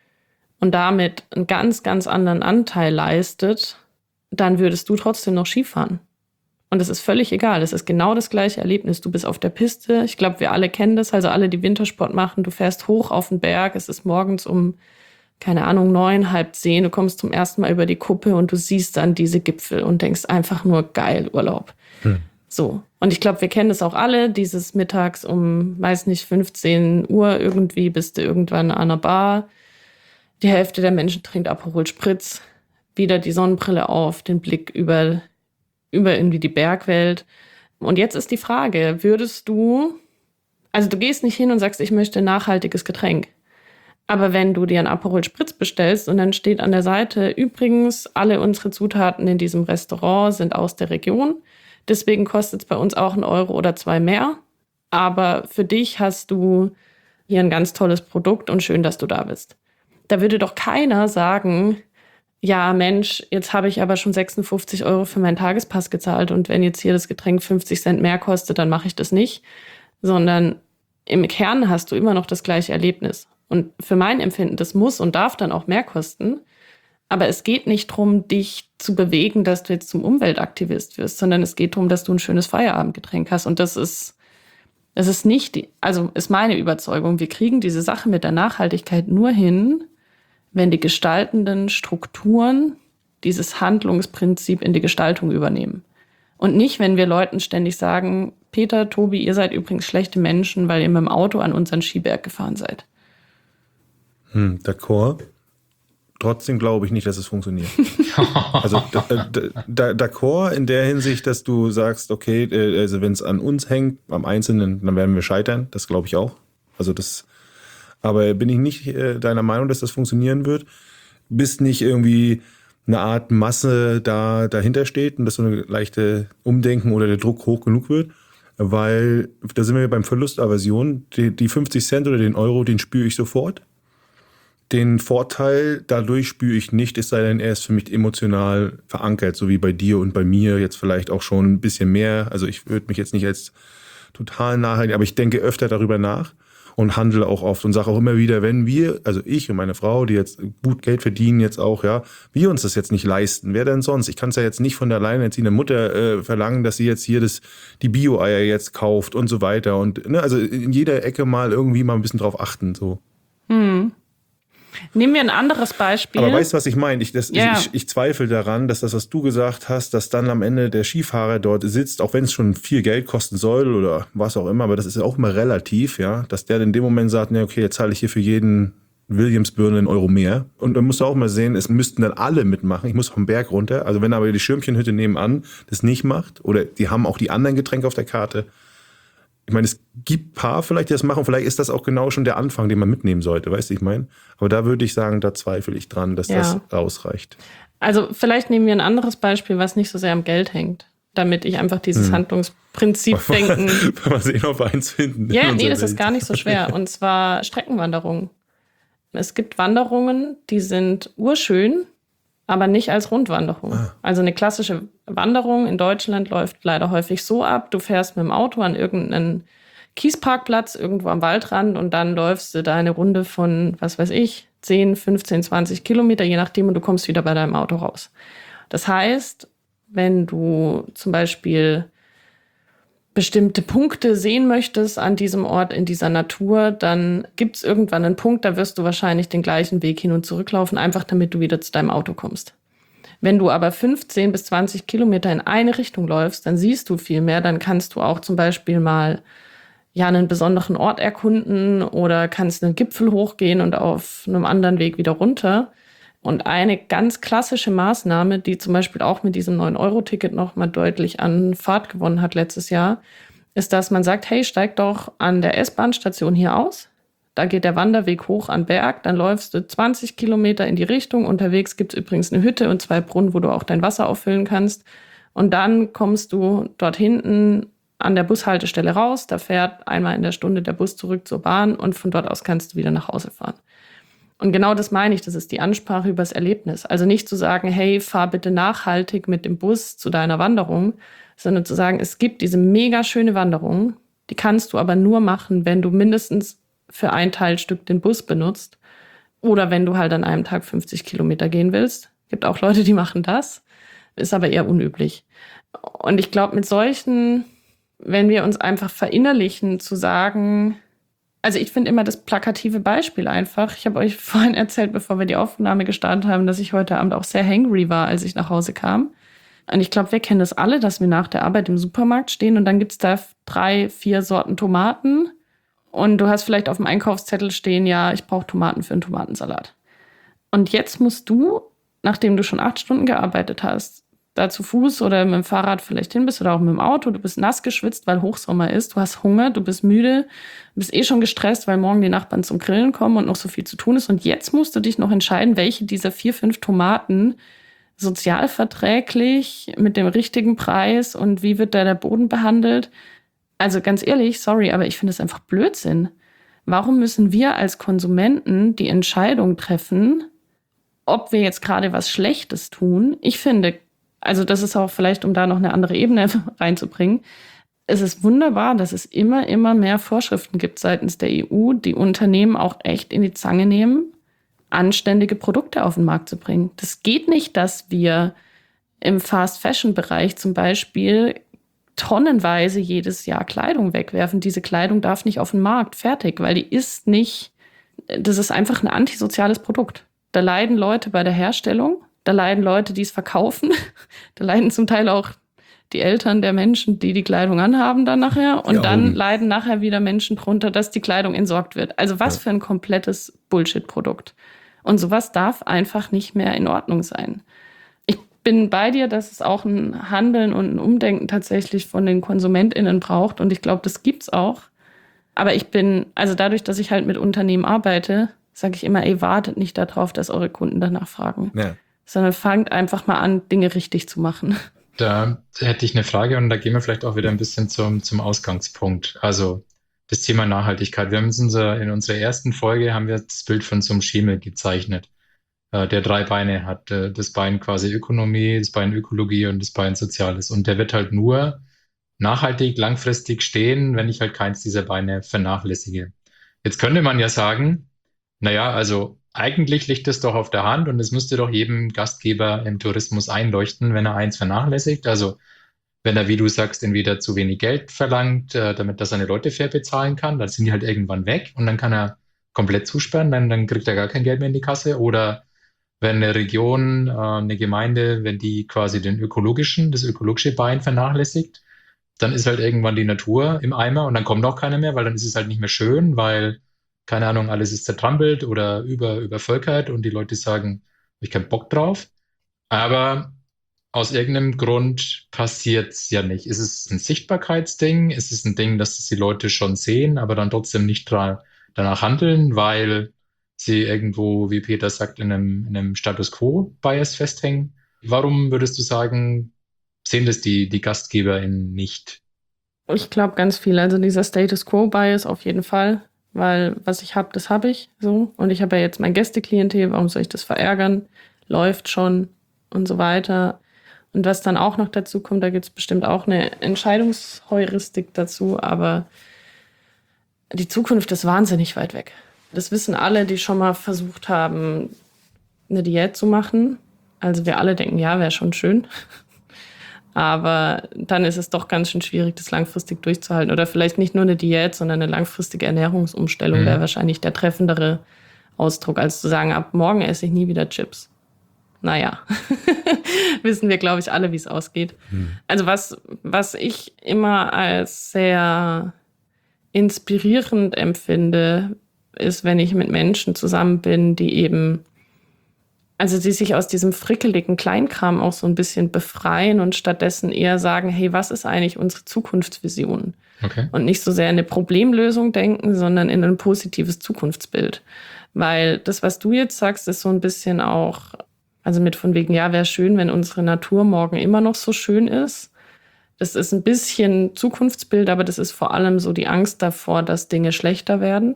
und damit einen ganz, ganz anderen Anteil leistet, dann würdest du trotzdem noch Skifahren. Und es ist völlig egal, es ist genau das gleiche Erlebnis. Du bist auf der Piste, ich glaube, wir alle kennen das, also alle, die Wintersport machen, du fährst hoch auf den Berg, es ist morgens um, keine Ahnung, neun, halb zehn, du kommst zum ersten Mal über die Kuppe und du siehst dann diese Gipfel und denkst einfach nur, geil, Urlaub. Hm. So, und ich glaube, wir kennen das auch alle, dieses mittags um, weiß nicht, fünfzehn Uhr irgendwie bist du irgendwann an einer Bar, die Hälfte der Menschen trinkt Aperol Spritz, wieder die Sonnenbrille auf, den Blick über über irgendwie die Bergwelt. Und jetzt ist die Frage, würdest du, also du gehst nicht hin und sagst, ich möchte ein nachhaltiges Getränk. Aber wenn du dir einen Aperol Spritz bestellst und dann steht an der Seite, übrigens, alle unsere Zutaten in diesem Restaurant sind aus der Region, deswegen kostet es bei uns auch einen Euro oder zwei mehr. Aber für dich hast du hier ein ganz tolles Produkt und schön, dass du da bist. Da würde doch keiner sagen, ja, Mensch, jetzt habe ich aber schon sechsundfünfzig Euro für meinen Tagespass gezahlt und wenn jetzt hier das Getränk fünfzig Cent mehr kostet, dann mache ich das nicht. Sondern im Kern hast du immer noch das gleiche Erlebnis. Und für mein Empfinden, das muss und darf dann auch mehr kosten. Aber es geht nicht darum, dich zu bewegen, dass du jetzt zum Umweltaktivist wirst, sondern es geht darum, dass du ein schönes Feierabendgetränk hast. Und das ist, das ist nicht, die, also ist meine Überzeugung, wir kriegen diese Sache mit der Nachhaltigkeit nur hin, wenn die gestaltenden Strukturen dieses Handlungsprinzip in die Gestaltung übernehmen. Und nicht, wenn wir Leuten ständig sagen, Peter, Tobi, ihr seid übrigens schlechte Menschen, weil ihr mit dem Auto an unseren Skiberg gefahren seid. Hm, d'accord. Trotzdem glaube ich nicht, dass es funktioniert. Also d'accord in der Hinsicht, dass du sagst, okay, also wenn es an uns hängt, am Einzelnen, dann werden wir scheitern. Das glaube ich auch. Also das... Aber bin ich nicht äh, deiner Meinung, dass das funktionieren wird? Bis nicht irgendwie eine Art Masse da dahinter steht und dass so eine leichte Umdenken oder der Druck hoch genug wird? Weil, da sind wir beim Verlustaversion, die, die fünfzig Cent oder den Euro, den spüre ich sofort. Den Vorteil dadurch spüre ich nicht, es sei denn, er ist für mich emotional verankert, so wie bei dir und bei mir jetzt vielleicht auch schon ein bisschen mehr. Also ich würde mich jetzt nicht als total nachhaltig, aber ich denke öfter darüber nach und handle auch oft und sage auch immer wieder, wenn wir, also ich und meine Frau, die jetzt gut Geld verdienen jetzt auch, ja, wir uns das jetzt nicht leisten, wer denn sonst? Ich kann es ja jetzt nicht von der alleinerziehenden Mutter äh, verlangen, dass sie jetzt hier das, die Bio-Eier jetzt kauft und so weiter und ne, also in jeder Ecke mal irgendwie mal ein bisschen drauf achten, so. Hm. Nehmen wir ein anderes Beispiel. Aber weißt du, was ich meine? Ich, das, ja. ich, ich zweifle daran, dass das, was du gesagt hast, dass dann am Ende der Skifahrer dort sitzt, auch wenn es schon viel Geld kosten soll oder was auch immer, aber das ist auch immer relativ, ja, dass der in dem Moment sagt, ne, okay, jetzt zahle ich hier für jeden Williams-Birne einen Euro mehr. Und dann musst du auch mal sehen, es müssten dann alle mitmachen. Ich muss vom Berg runter. Also wenn aber die Schirmchenhütte nebenan das nicht macht oder die haben auch die anderen Getränke auf der Karte. Ich meine, es gibt ein paar vielleicht, die das machen. Vielleicht ist das auch genau schon der Anfang, den man mitnehmen sollte. Weißt du, ich meine? Aber da würde ich sagen, da zweifle ich dran, dass ja. das ausreicht. Also vielleicht nehmen wir ein anderes Beispiel, was nicht so sehr am Geld hängt, damit ich einfach dieses hm. Handlungsprinzip denken. Mal sehen, ob wir eins finden. Ja, nee, das Welt. Ist gar nicht so schwer. Und zwar Streckenwanderungen. Es gibt Wanderungen, die sind urschön, aber nicht als Rundwanderung. Ah. Also eine klassische Wanderung in Deutschland läuft leider häufig so ab, du fährst mit dem Auto an irgendeinen Kiesparkplatz irgendwo am Waldrand und dann läufst du da eine Runde von, was weiß ich, zehn, fünfzehn, zwanzig Kilometer, je nachdem, und du kommst wieder bei deinem Auto raus. Das heißt, wenn du zum Beispiel bestimmte Punkte sehen möchtest an diesem Ort, in dieser Natur, dann gibt es irgendwann einen Punkt, da wirst du wahrscheinlich den gleichen Weg hin und zurück laufen, einfach damit du wieder zu deinem Auto kommst. Wenn du aber fünfzehn bis zwanzig Kilometer in eine Richtung läufst, dann siehst du viel mehr, dann kannst du auch zum Beispiel mal ja einen besonderen Ort erkunden oder kannst einen Gipfel hochgehen und auf einem anderen Weg wieder runter. Und eine ganz klassische Maßnahme, die zum Beispiel auch mit diesem neun Euro Ticket noch mal deutlich an Fahrt gewonnen hat letztes Jahr, ist, dass man sagt, hey, steig doch an der S-Bahn-Station hier aus. Da geht der Wanderweg hoch an Berg, dann läufst du zwanzig Kilometer in die Richtung. Unterwegs gibt es übrigens eine Hütte und zwei Brunnen, wo du auch dein Wasser auffüllen kannst. Und dann kommst du dort hinten an der Bushaltestelle raus. Da fährt einmal in der Stunde der Bus zurück zur Bahn und von dort aus kannst du wieder nach Hause fahren. Und genau das meine ich, das ist die Ansprache übers Erlebnis. Also nicht zu sagen, hey, fahr bitte nachhaltig mit dem Bus zu deiner Wanderung, sondern zu sagen, es gibt diese mega schöne Wanderung, die kannst du aber nur machen, wenn du mindestens für ein Teilstück den Bus benutzt oder wenn du halt an einem Tag fünfzig Kilometer gehen willst. Gibt auch Leute, die machen das, ist aber eher unüblich. Und ich glaube, mit solchen, wenn wir uns einfach verinnerlichen, zu sagen, also ich finde immer das plakative Beispiel einfach. Ich habe euch vorhin erzählt, bevor wir die Aufnahme gestartet haben, dass ich heute Abend auch sehr hangry war, als ich nach Hause kam. Und ich glaube, wir kennen das alle, dass wir nach der Arbeit im Supermarkt stehen und dann gibt es da drei, vier Sorten Tomaten. Und du hast vielleicht auf dem Einkaufszettel stehen, ja, ich brauche Tomaten für einen Tomatensalat. Und jetzt musst du, nachdem du schon acht Stunden gearbeitet hast, da zu Fuß oder mit dem Fahrrad vielleicht hin bist oder auch mit dem Auto, du bist nass geschwitzt, weil Hochsommer ist, du hast Hunger, du bist müde, du bist eh schon gestresst, weil morgen die Nachbarn zum Grillen kommen und noch so viel zu tun ist. Und jetzt musst du dich noch entscheiden, welche dieser vier, fünf Tomaten sozialverträglich mit dem richtigen Preis und wie wird da der Boden behandelt. Also ganz ehrlich, sorry, aber ich finde es einfach Blödsinn. Warum müssen wir als Konsumenten die Entscheidung treffen, ob wir jetzt gerade was Schlechtes tun? Ich finde, also das ist auch vielleicht, um da noch eine andere Ebene reinzubringen, es ist wunderbar, dass es immer, immer mehr Vorschriften gibt seitens der E U, die Unternehmen auch echt in die Zange nehmen, anständige Produkte auf den Markt zu bringen. Das geht nicht, dass wir im Fast-Fashion-Bereich zum Beispiel tonnenweise jedes Jahr Kleidung wegwerfen. Diese Kleidung darf nicht auf den Markt, fertig, weil die ist nicht, das ist einfach ein antisoziales Produkt. Da leiden Leute bei der Herstellung, da leiden Leute, die es verkaufen, da leiden zum Teil auch die Eltern der Menschen, die die Kleidung anhaben dann nachher und dann leiden nachher wieder Menschen drunter, dass die Kleidung entsorgt wird. Also was ja. für ein komplettes Bullshit-Produkt. Und sowas darf einfach nicht mehr in Ordnung sein. Ich bin bei dir, dass es auch ein Handeln und ein Umdenken tatsächlich von den KonsumentInnen braucht und ich glaube, das gibt's auch. Aber ich bin, also dadurch, dass ich halt mit Unternehmen arbeite, sage ich immer, ey, wartet nicht darauf, dass eure Kunden danach fragen. Ja. Sondern fangt einfach mal an, Dinge richtig zu machen. Da hätte ich eine Frage und da gehen wir vielleicht auch wieder ein bisschen zum, zum Ausgangspunkt. Also das Thema Nachhaltigkeit. Wir haben in unserer, in unserer ersten Folge haben wir das Bild von so einem Schemel gezeichnet, äh, der drei Beine hat. Äh, das Bein quasi Ökonomie, das Bein Ökologie und das Bein Soziales. Und der wird halt nur nachhaltig, langfristig stehen, wenn ich halt keins dieser Beine vernachlässige. Jetzt könnte man ja sagen, naja, also eigentlich liegt es doch auf der Hand und es müsste doch jedem Gastgeber im Tourismus einleuchten, wenn er eins vernachlässigt. Also wenn er, wie du sagst, entweder zu wenig Geld verlangt, äh, damit er seine Leute fair bezahlen kann, dann sind die halt irgendwann weg und dann kann er komplett zusperren, dann, dann kriegt er gar kein Geld mehr in die Kasse. Oder wenn eine Region, äh, eine Gemeinde, wenn die quasi den ökologischen, das ökologische Bein vernachlässigt, dann ist halt irgendwann die Natur im Eimer und dann kommt auch keiner mehr, weil dann ist es halt nicht mehr schön, weil, keine Ahnung, alles ist zertrampelt oder über, übervölkert und die Leute sagen, hab ich keinen Bock drauf. Aber aus irgendeinem Grund passiert's ja nicht. Ist es ein Sichtbarkeitsding? Ist es ein Ding, dass das die Leute schon sehen, aber dann trotzdem nicht dra- danach handeln, weil sie irgendwo, wie Peter sagt, in einem, in einem Status Quo-Bias festhängen? Warum würdest du sagen, sehen das die, die GastgeberInnen nicht? Ich glaube ganz viel. Also dieser Status Quo-Bias auf jeden Fall. Weil was ich habe, das habe ich so. Und ich habe ja jetzt mein Gästeklientel, warum soll ich das verärgern? Läuft schon und so weiter. Und was dann auch noch dazu kommt, da gibt es bestimmt auch eine Entscheidungsheuristik dazu, aber die Zukunft ist wahnsinnig weit weg. Das wissen alle, die schon mal versucht haben, eine Diät zu machen. Also wir alle denken, ja, wäre schon schön. Aber dann ist es doch ganz schön schwierig, das langfristig durchzuhalten. Oder vielleicht nicht nur eine Diät, sondern eine langfristige Ernährungsumstellung mhm. wäre wahrscheinlich der treffendere Ausdruck, als zu sagen, ab morgen esse ich nie wieder Chips. Naja, wissen wir, glaube ich, alle, wie es ausgeht. Mhm. Also was, was ich immer als sehr inspirierend empfinde, ist, wenn ich mit Menschen zusammen bin, die eben, also die sich aus diesem frickeligen Kleinkram auch so ein bisschen befreien und stattdessen eher sagen, hey, was ist eigentlich unsere Zukunftsvision? Okay. Und nicht so sehr in eine Problemlösung denken, sondern in ein positives Zukunftsbild. Weil das, was du jetzt sagst, ist so ein bisschen auch, also mit von wegen, ja, wäre schön, wenn unsere Natur morgen immer noch so schön ist. Das ist ein bisschen Zukunftsbild, aber das ist vor allem so die Angst davor, dass Dinge schlechter werden.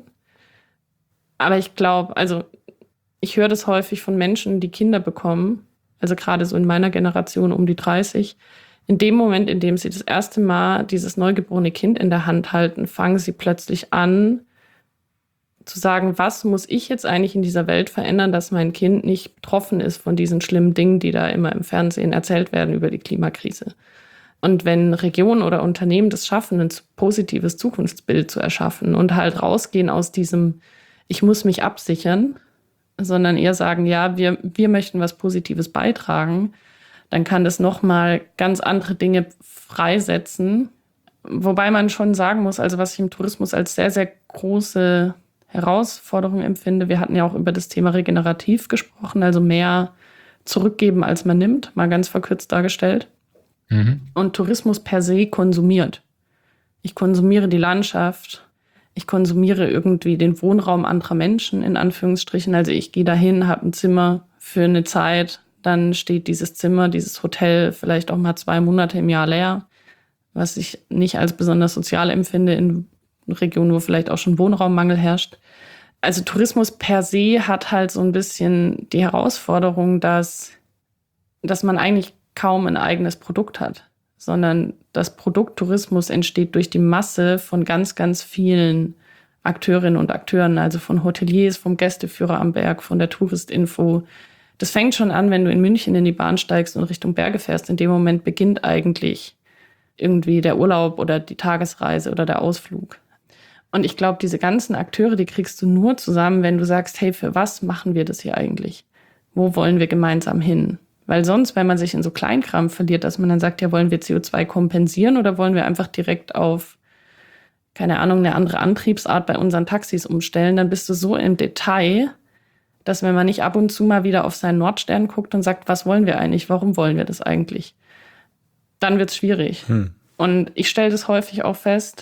Aber ich glaube, also ich höre das häufig von Menschen, die Kinder bekommen, also gerade so in meiner Generation um die dreißig. In dem Moment, in dem sie das erste Mal dieses neugeborene Kind in der Hand halten, fangen sie plötzlich an, zu sagen, was muss ich jetzt eigentlich in dieser Welt verändern, dass mein Kind nicht betroffen ist von diesen schlimmen Dingen, die da immer im Fernsehen erzählt werden über die Klimakrise. Und wenn Regionen oder Unternehmen das schaffen, ein positives Zukunftsbild zu erschaffen und halt rausgehen aus diesem, ich muss mich absichern, sondern eher sagen, ja, wir, wir möchten was Positives beitragen, dann kann das nochmal ganz andere Dinge freisetzen. Wobei man schon sagen muss, also was ich im Tourismus als sehr, sehr große Herausforderung empfinde. Wir hatten ja auch über das Thema regenerativ gesprochen, also mehr zurückgeben, als man nimmt, mal ganz verkürzt dargestellt. Mhm. Und Tourismus per se konsumiert. Ich konsumiere die Landschaft, ich konsumiere irgendwie den Wohnraum anderer Menschen, in Anführungsstrichen. Also ich gehe dahin, habe ein Zimmer für eine Zeit, dann steht dieses Zimmer, dieses Hotel vielleicht auch mal zwei Monate im Jahr leer, was ich nicht als besonders sozial empfinde in Region, wo vielleicht auch schon Wohnraummangel herrscht. Also Tourismus per se hat halt so ein bisschen die Herausforderung, dass, dass man eigentlich kaum ein eigenes Produkt hat, sondern das Produkt Tourismus entsteht durch die Masse von ganz, ganz vielen Akteurinnen und Akteuren, also von Hoteliers, vom Gästeführer am Berg, von der Touristinfo. Das fängt schon an, wenn du in München in die Bahn steigst und Richtung Berge fährst. In dem Moment beginnt eigentlich irgendwie der Urlaub oder die Tagesreise oder der Ausflug. Und ich glaube, diese ganzen Akteure, die kriegst du nur zusammen, wenn du sagst, hey, für was machen wir das hier eigentlich? Wo wollen wir gemeinsam hin? Weil sonst, wenn man sich in so Kleinkram verliert, dass man dann sagt, ja, wollen wir C O zwei kompensieren oder wollen wir einfach direkt auf, keine Ahnung, eine andere Antriebsart bei unseren Taxis umstellen, dann bist du so im Detail, dass wenn man nicht ab und zu mal wieder auf seinen Nordstern guckt und sagt, was wollen wir eigentlich, warum wollen wir das eigentlich, dann wird's schwierig. Hm. Und ich stelle das häufig auch fest,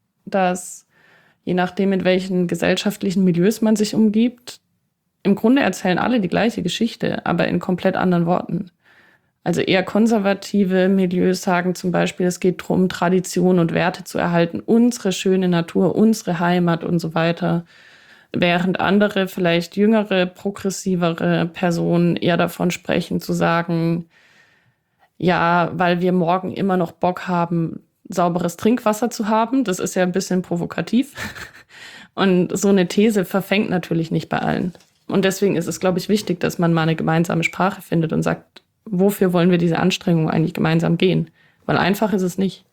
dass je nachdem, in welchen gesellschaftlichen Milieus man sich umgibt, im Grunde erzählen alle die gleiche Geschichte, aber in komplett anderen Worten. Also eher konservative Milieus sagen zum Beispiel, es geht darum, Tradition und Werte zu erhalten, unsere schöne Natur, unsere Heimat und so weiter. Während andere, vielleicht jüngere, progressivere Personen eher davon sprechen, zu sagen, ja, weil wir morgen immer noch Bock haben, sauberes Trinkwasser zu haben. Das ist ja ein bisschen provokativ. Und so eine These verfängt natürlich nicht bei allen. Und deswegen ist es, glaube ich, wichtig, dass man mal eine gemeinsame Sprache findet und sagt, wofür wollen wir diese Anstrengung eigentlich gemeinsam gehen? Weil einfach ist es nicht.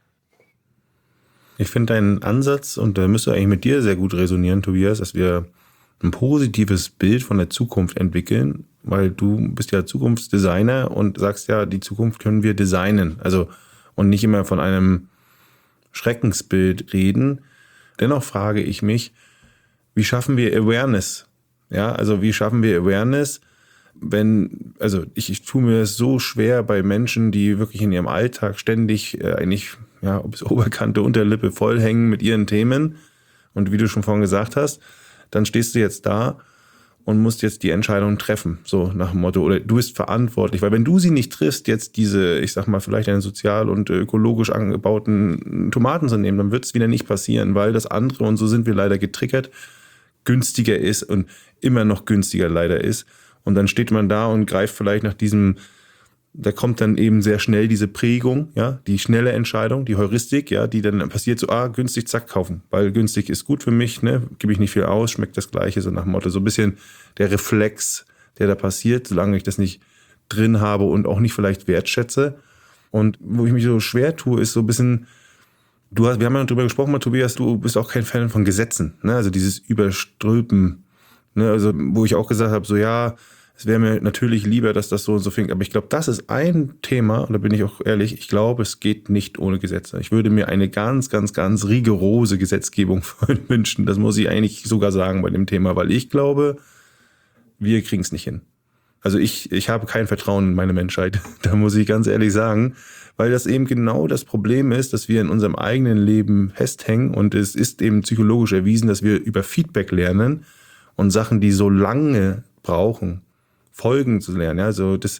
Ich finde deinen Ansatz, und da müsste eigentlich mit dir sehr gut resonieren, Tobias, dass wir ein positives Bild von der Zukunft entwickeln, weil du bist ja Zukunftsdesigner und sagst ja, die Zukunft können wir designen. Also, und nicht immer von einem Schreckensbild reden. Dennoch frage ich mich, wie schaffen wir Awareness? Ja, also wie schaffen wir Awareness, wenn, also ich, ich tue mir es so schwer bei Menschen, die wirklich in ihrem Alltag ständig äh, eigentlich, ja, ob es Oberkante, Unterlippe vollhängen mit ihren Themen. Und wie du schon vorhin gesagt hast, dann stehst du jetzt da und musst jetzt die Entscheidung treffen, so nach dem Motto, oder du bist verantwortlich, weil wenn du sie nicht triffst, jetzt diese, ich sag mal, vielleicht einen sozial und ökologisch angebauten Tomaten zu nehmen, dann wird es wieder nicht passieren, weil das andere, und so sind wir leider getriggert, günstiger ist und immer noch günstiger leider ist. Und dann steht man da und greift vielleicht nach diesem, da kommt dann eben sehr schnell diese Prägung, ja, die schnelle Entscheidung, die Heuristik, ja, die dann passiert so, ah, günstig, zack, kaufen, weil günstig ist gut für mich, ne, gebe ich nicht viel aus, schmeckt das Gleiche, so nach dem Motto, so ein bisschen der Reflex, der da passiert, solange ich das nicht drin habe und auch nicht vielleicht wertschätze. Und wo ich mich so schwer tue, ist so ein bisschen, du hast, wir haben ja darüber gesprochen, Tobias, du bist auch kein Fan von Gesetzen, ne, also dieses Überstülpen, ne, also wo ich auch gesagt habe, so ja, es wäre mir natürlich lieber, dass das so und so fängt. Aber ich glaube, das ist ein Thema, und da bin ich auch ehrlich, ich glaube, es geht nicht ohne Gesetze. Ich würde mir eine ganz, ganz, ganz rigorose Gesetzgebung wünschen. Das muss ich eigentlich sogar sagen bei dem Thema, weil ich glaube, wir kriegen es nicht hin. Also ich, ich habe kein Vertrauen in meine Menschheit. Da muss ich ganz ehrlich sagen, weil das eben genau das Problem ist, dass wir in unserem eigenen Leben festhängen, und es ist eben psychologisch erwiesen, dass wir über Feedback lernen und Sachen, die so lange brauchen, Folgen zu lernen. Ja, also das,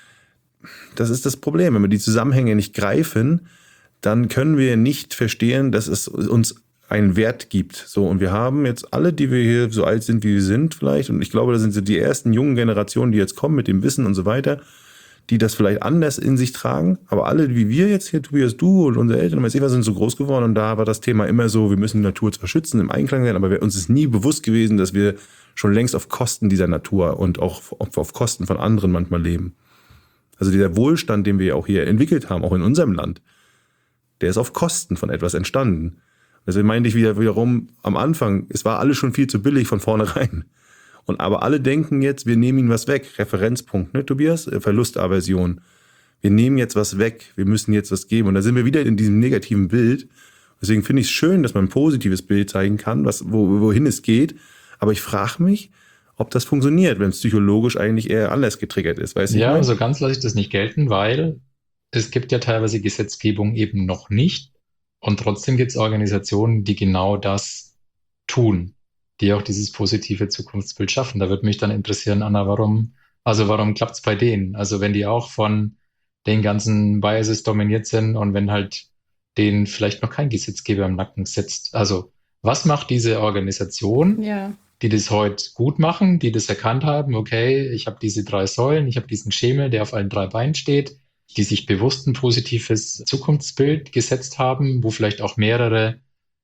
das ist das Problem. Wenn wir die Zusammenhänge nicht greifen, dann können wir nicht verstehen, dass es uns einen Wert gibt. So, und wir haben jetzt alle, die wir hier so alt sind, wie wir sind vielleicht, und ich glaube, das sind so die ersten jungen Generationen, die jetzt kommen mit dem Wissen und so weiter, die das vielleicht anders in sich tragen. Aber alle, wie wir jetzt hier, Tobias, du und unsere Eltern, weiß ich was, sind so groß geworden, und da war das Thema immer so, wir müssen die Natur zwar schützen, im Einklang sein, aber uns ist nie bewusst gewesen, dass wir schon längst auf Kosten dieser Natur und auch auf Kosten von anderen manchmal leben. Also dieser Wohlstand, den wir auch hier entwickelt haben, auch in unserem Land, der ist auf Kosten von etwas entstanden. Deswegen meinte ich wieder wiederum am Anfang, es war alles schon viel zu billig von vornherein. Und aber alle denken jetzt, wir nehmen ihnen was weg. Referenzpunkt, ne, Tobias? Verlustaversion. Wir nehmen jetzt was weg, wir müssen jetzt was geben. Und da sind wir wieder in diesem negativen Bild. Deswegen finde ich es schön, dass man ein positives Bild zeigen kann, was, wo, wohin es geht. Aber ich frage mich, ob das funktioniert, wenn es psychologisch eigentlich eher anders getriggert ist. Weißt du, Ja, ich mein? also ganz lasse ich das nicht gelten, weil es gibt ja teilweise Gesetzgebung eben noch nicht. Und trotzdem gibt es Organisationen, die genau das tun, die auch dieses positive Zukunftsbild schaffen. Da würde mich dann interessieren, Anna, warum, also warum klappt es bei denen? Also wenn die auch von den ganzen Biases dominiert sind und wenn halt denen vielleicht noch kein Gesetzgeber im Nacken sitzt. Also was macht diese Organisation, Ja. die das heute gut machen, die das erkannt haben, okay, ich habe diese drei Säulen, ich habe diesen Schemel, der auf allen drei Beinen steht, die sich bewusst ein positives Zukunftsbild gesetzt haben, wo vielleicht auch mehrere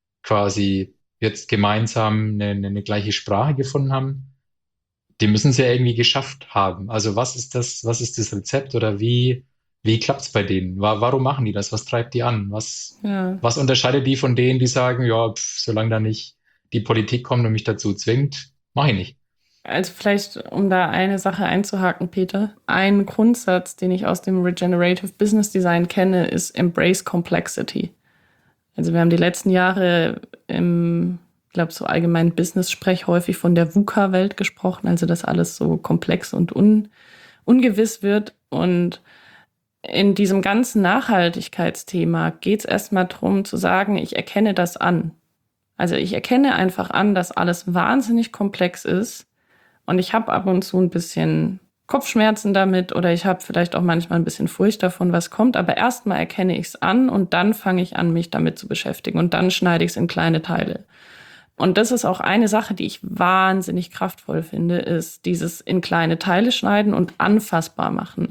quasi jetzt gemeinsam eine, eine gleiche Sprache gefunden haben, die müssen es ja irgendwie geschafft haben. Also was ist das, was ist das Rezept oder wie, wie klappt es bei denen? Wa- Warum machen die das? Was treibt die an? Was, Ja. was unterscheidet die von denen, die sagen, ja, pf, solange da nicht die Politik kommt und mich dazu zwingt, mache ich nicht. Also vielleicht, um da eine Sache einzuhaken, Peter. Ein Grundsatz, den ich aus dem Regenerative Business Design kenne, ist Embrace Complexity. Also wir haben die letzten Jahre im, ich glaube, so allgemein Business-Sprech häufig von der VUCA-Welt gesprochen, also dass alles so komplex und un, ungewiss wird. Und in diesem ganzen Nachhaltigkeitsthema geht es erstmal darum zu sagen, ich erkenne das an. Also ich erkenne einfach an, dass alles wahnsinnig komplex ist. Und ich habe ab und zu ein bisschen Kopfschmerzen damit oder ich habe vielleicht auch manchmal ein bisschen Furcht davon, was kommt. Aber erstmal erkenne ich es an und dann fange ich an, mich damit zu beschäftigen. Und dann schneide ich es in kleine Teile. Und das ist auch eine Sache, die ich wahnsinnig kraftvoll finde, ist dieses in kleine Teile schneiden und anfassbar machen.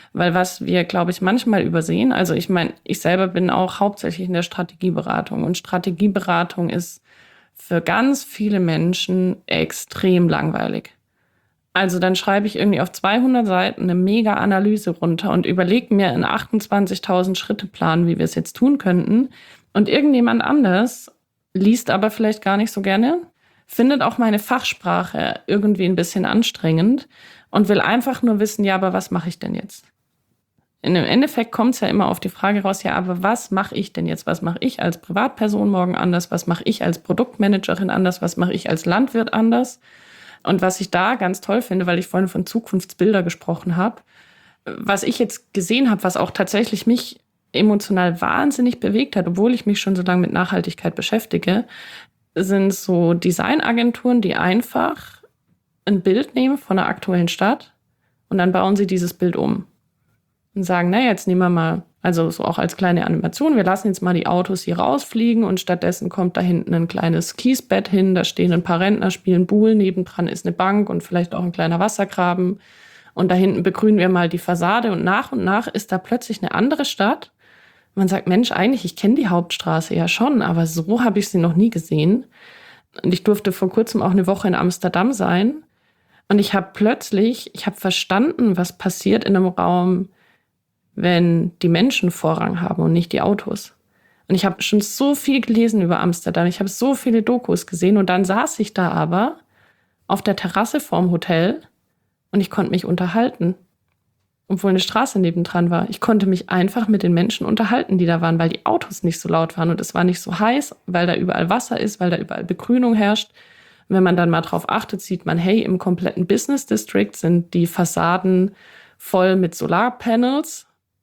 Weil was wir, glaube ich, manchmal übersehen, also ich meine, ich selber bin auch hauptsächlich in der Strategieberatung und Strategieberatung ist für ganz viele Menschen extrem langweilig. Also dann schreibe ich irgendwie auf zweihundert Seiten eine Mega-Analyse runter und überlege mir einen achtundzwanzigtausend Schritte-Plan, wie wir es jetzt tun könnten. Und irgendjemand anders liest aber vielleicht gar nicht so gerne, findet auch meine Fachsprache irgendwie ein bisschen anstrengend und will einfach nur wissen, ja, aber was mache ich denn jetzt? In dem Endeffekt kommt es ja immer auf die Frage raus, ja, aber was mache ich denn jetzt? Was mache ich als Privatperson morgen anders? Was mache ich als Produktmanagerin anders? Was mache ich als Landwirt anders? Und was ich da ganz toll finde, weil ich vorhin von Zukunftsbilder gesprochen habe, was ich jetzt gesehen habe, was auch tatsächlich mich emotional wahnsinnig bewegt hat, obwohl ich mich schon so lange mit Nachhaltigkeit beschäftige, sind so Designagenturen, die einfach ein Bild nehmen von einer aktuellen Stadt und dann bauen sie dieses Bild um und sagen, na, jetzt nehmen wir mal, also so auch als kleine Animation, wir lassen jetzt mal die Autos hier rausfliegen und stattdessen kommt da hinten ein kleines Kiesbett hin, da stehen ein paar Rentner, spielen Buhl, nebendran ist eine Bank und vielleicht auch ein kleiner Wassergraben und da hinten begrünen wir mal die Fassade und nach und nach ist da plötzlich eine andere Stadt. Man sagt, Mensch, eigentlich, ich kenne die Hauptstraße ja schon, aber so habe ich sie noch nie gesehen. Und ich durfte vor kurzem auch eine Woche in Amsterdam sein. Und ich habe plötzlich, ich habe verstanden, was passiert in einem Raum, wenn die Menschen Vorrang haben und nicht die Autos. Und ich habe schon so viel gelesen über Amsterdam. Ich habe so viele Dokus gesehen. Und dann saß ich da aber auf der Terrasse vorm Hotel und ich konnte mich unterhalten. Obwohl eine Straße nebendran war. Ich konnte mich einfach mit den Menschen unterhalten, die da waren, weil die Autos nicht so laut waren und es war nicht so heiß, weil da überall Wasser ist, weil da überall Begrünung herrscht. Und wenn man dann mal drauf achtet, sieht man, hey, im kompletten Business District sind die Fassaden voll mit Solarpanels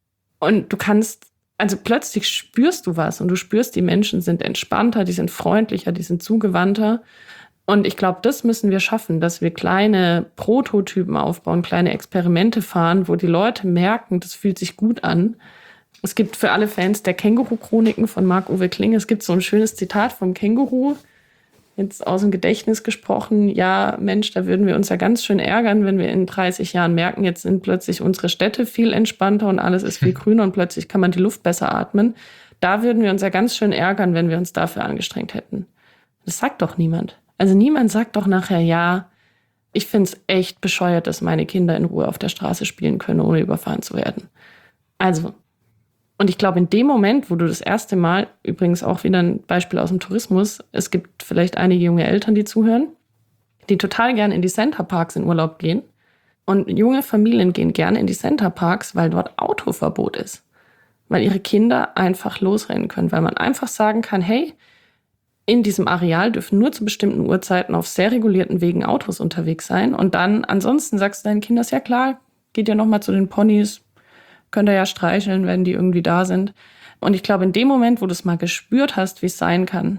und du kannst, also plötzlich spürst du was und du spürst, die Menschen sind entspannter, die sind freundlicher, die sind zugewandter. Und ich glaube, das müssen wir schaffen, dass wir kleine Prototypen aufbauen, kleine Experimente fahren, wo die Leute merken, das fühlt sich gut an. Es gibt für alle Fans der Känguru-Chroniken von Marc-Uwe Kling, es gibt so ein schönes Zitat vom Känguru, jetzt aus dem Gedächtnis gesprochen, ja, Mensch, da würden wir uns ja ganz schön ärgern, wenn wir in dreißig Jahren merken, jetzt sind plötzlich unsere Städte viel entspannter und alles ist viel grüner und plötzlich kann man die Luft besser atmen. Da würden wir uns ja ganz schön ärgern, wenn wir uns dafür angestrengt hätten. Das sagt doch niemand. Also niemand sagt doch nachher, ja, ich finde es echt bescheuert, dass meine Kinder in Ruhe auf der Straße spielen können, ohne überfahren zu werden. Also, und ich glaube, in dem Moment, wo du das erste Mal, übrigens auch wieder ein Beispiel aus dem Tourismus, es gibt vielleicht einige junge Eltern, die zuhören, die total gerne in die Centerparks in Urlaub gehen. Und junge Familien gehen gerne in die Centerparks, weil dort Autoverbot ist. Weil ihre Kinder einfach losrennen können, weil man einfach sagen kann, hey, in diesem Areal dürfen nur zu bestimmten Uhrzeiten auf sehr regulierten Wegen Autos unterwegs sein. Und dann ansonsten sagst du deinen Kindern, ja klar, geht ja nochmal zu den Ponys, könnt ihr ja streicheln, wenn die irgendwie da sind. Und ich glaube, in dem Moment, wo du es mal gespürt hast, wie es sein kann,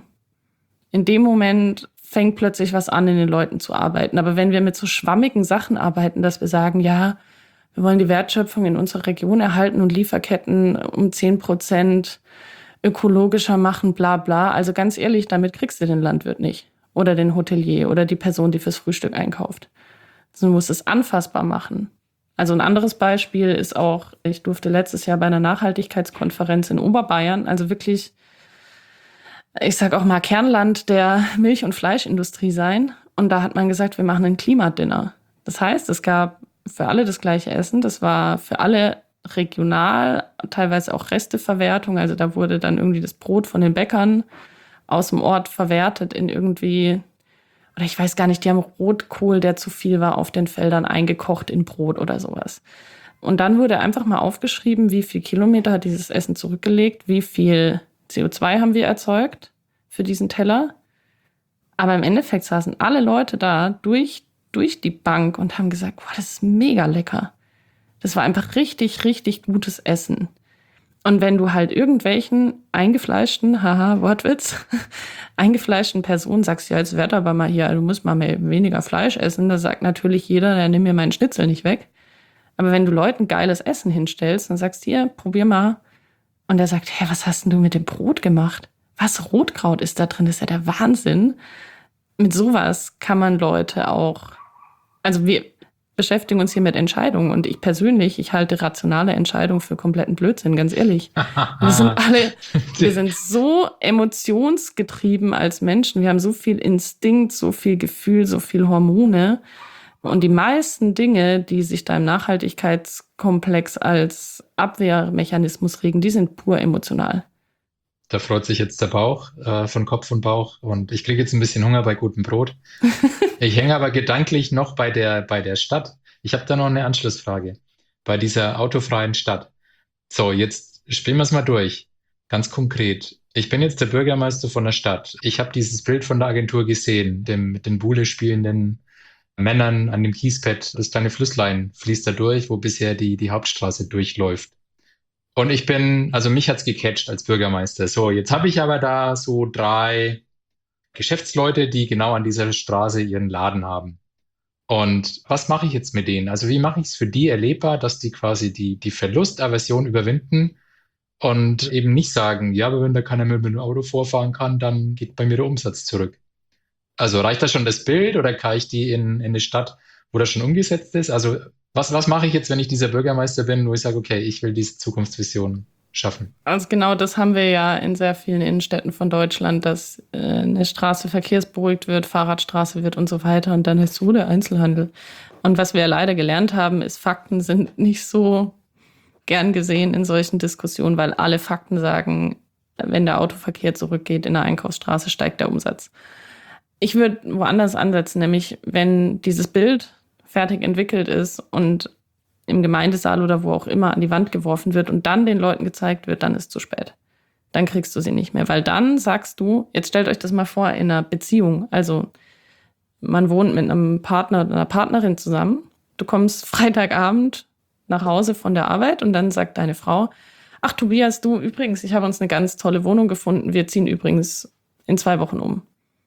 in dem Moment fängt plötzlich was an, in den Leuten zu arbeiten. Aber wenn wir mit so schwammigen Sachen arbeiten, dass wir sagen, ja, wir wollen die Wertschöpfung in unserer Region erhalten und Lieferketten um zehn Prozent ökologischer machen, bla bla. Also ganz ehrlich, damit kriegst du den Landwirt nicht. Oder den Hotelier oder die Person, die fürs Frühstück einkauft. Also du musst es anfassbar machen. Also ein anderes Beispiel ist auch, ich durfte letztes Jahr bei einer Nachhaltigkeitskonferenz in Oberbayern, also wirklich, ich sag auch mal Kernland der Milch- und Fleischindustrie sein. Und da hat man gesagt, wir machen ein Klimadinner. Das heißt, es gab für alle das gleiche Essen. Das war für alle regional, teilweise auch Resteverwertung. Also da wurde dann irgendwie das Brot von den Bäckern aus dem Ort verwertet in irgendwie, oder ich weiß gar nicht, die haben Rotkohl, der zu viel war, auf den Feldern eingekocht in Brot oder sowas. Und dann wurde einfach mal aufgeschrieben, wie viel Kilometer hat dieses Essen zurückgelegt, wie viel C O zwei haben wir erzeugt für diesen Teller. Aber im Endeffekt saßen alle Leute da durch, durch die Bank und haben gesagt, boah, das ist mega lecker. Das war einfach richtig, richtig gutes Essen. Und wenn du halt irgendwelchen eingefleischten, haha, Wortwitz, eingefleischten Personen sagst, ja, jetzt werd aber mal hier, du musst mal mehr, weniger Fleisch essen, da sagt natürlich jeder, der nimm mir meinen Schnitzel nicht weg. Aber wenn du Leuten geiles Essen hinstellst, dann sagst du, hier, probier mal. Und der sagt, hä, was hast denn du mit dem Brot gemacht? Was, Rotkraut ist da drin? Das ist ja der Wahnsinn. Mit sowas kann man Leute auch, also wir, beschäftigen uns hier mit Entscheidungen. Und ich persönlich, ich halte rationale Entscheidungen für kompletten Blödsinn, ganz ehrlich. Wir sind alle, wir sind so emotionsgetrieben als Menschen. Wir haben so viel Instinkt, so viel Gefühl, so viel Hormone. Und die meisten Dinge, die sich da im Nachhaltigkeitskomplex als Abwehrmechanismus regen, die sind pur emotional. Da freut sich jetzt der Bauch äh, von Kopf und Bauch und ich kriege jetzt ein bisschen Hunger bei gutem Brot. Ich hänge aber gedanklich noch bei der, bei der Stadt. Ich habe da noch eine Anschlussfrage. Bei dieser autofreien Stadt. So, jetzt spielen wir es mal durch. Ganz konkret. Ich bin jetzt der Bürgermeister von der Stadt. Ich habe dieses Bild von der Agentur gesehen, dem, mit den Buhle spielenden Männern an dem Kiespad. Das kleine Flüsslein fließt da durch, wo bisher die, die Hauptstraße durchläuft. Und ich bin, also mich hat's gecatcht als Bürgermeister. So, jetzt habe ich aber da so drei Geschäftsleute, die genau an dieser Straße ihren Laden haben. Und was mache ich jetzt mit denen? Also wie mache ich es für die erlebbar, dass die quasi die, die Verlustaversion überwinden und eben nicht sagen, ja, aber wenn da keiner mehr mit dem Auto vorfahren kann, dann geht bei mir der Umsatz zurück. Also reicht da schon das Bild oder kann ich die in, in eine Stadt, wo das schon umgesetzt ist? Also Was, was mache ich jetzt, wenn ich dieser Bürgermeister bin, wo ich sage, okay, ich will diese Zukunftsvision schaffen? Also genau das haben wir ja in sehr vielen Innenstädten von Deutschland, dass äh, eine Straße verkehrsberuhigt wird, Fahrradstraße wird und so weiter. Und dann ist so der Einzelhandel. Und was wir ja leider gelernt haben, ist, Fakten sind nicht so gern gesehen in solchen Diskussionen, weil alle Fakten sagen, wenn der Autoverkehr zurückgeht in der Einkaufsstraße, steigt der Umsatz. Ich würde woanders ansetzen, nämlich wenn dieses Bild fertig entwickelt ist und im Gemeindesaal oder wo auch immer an die Wand geworfen wird und dann den Leuten gezeigt wird, dann ist es zu spät. Dann kriegst du sie nicht mehr, weil dann sagst du, jetzt stellt euch das mal vor, in einer Beziehung, also man wohnt mit einem Partner oder einer Partnerin zusammen, du kommst Freitagabend nach Hause von der Arbeit und dann sagt deine Frau, ach Tobias, du übrigens, ich habe uns eine ganz tolle Wohnung gefunden, wir ziehen übrigens in zwei Wochen um.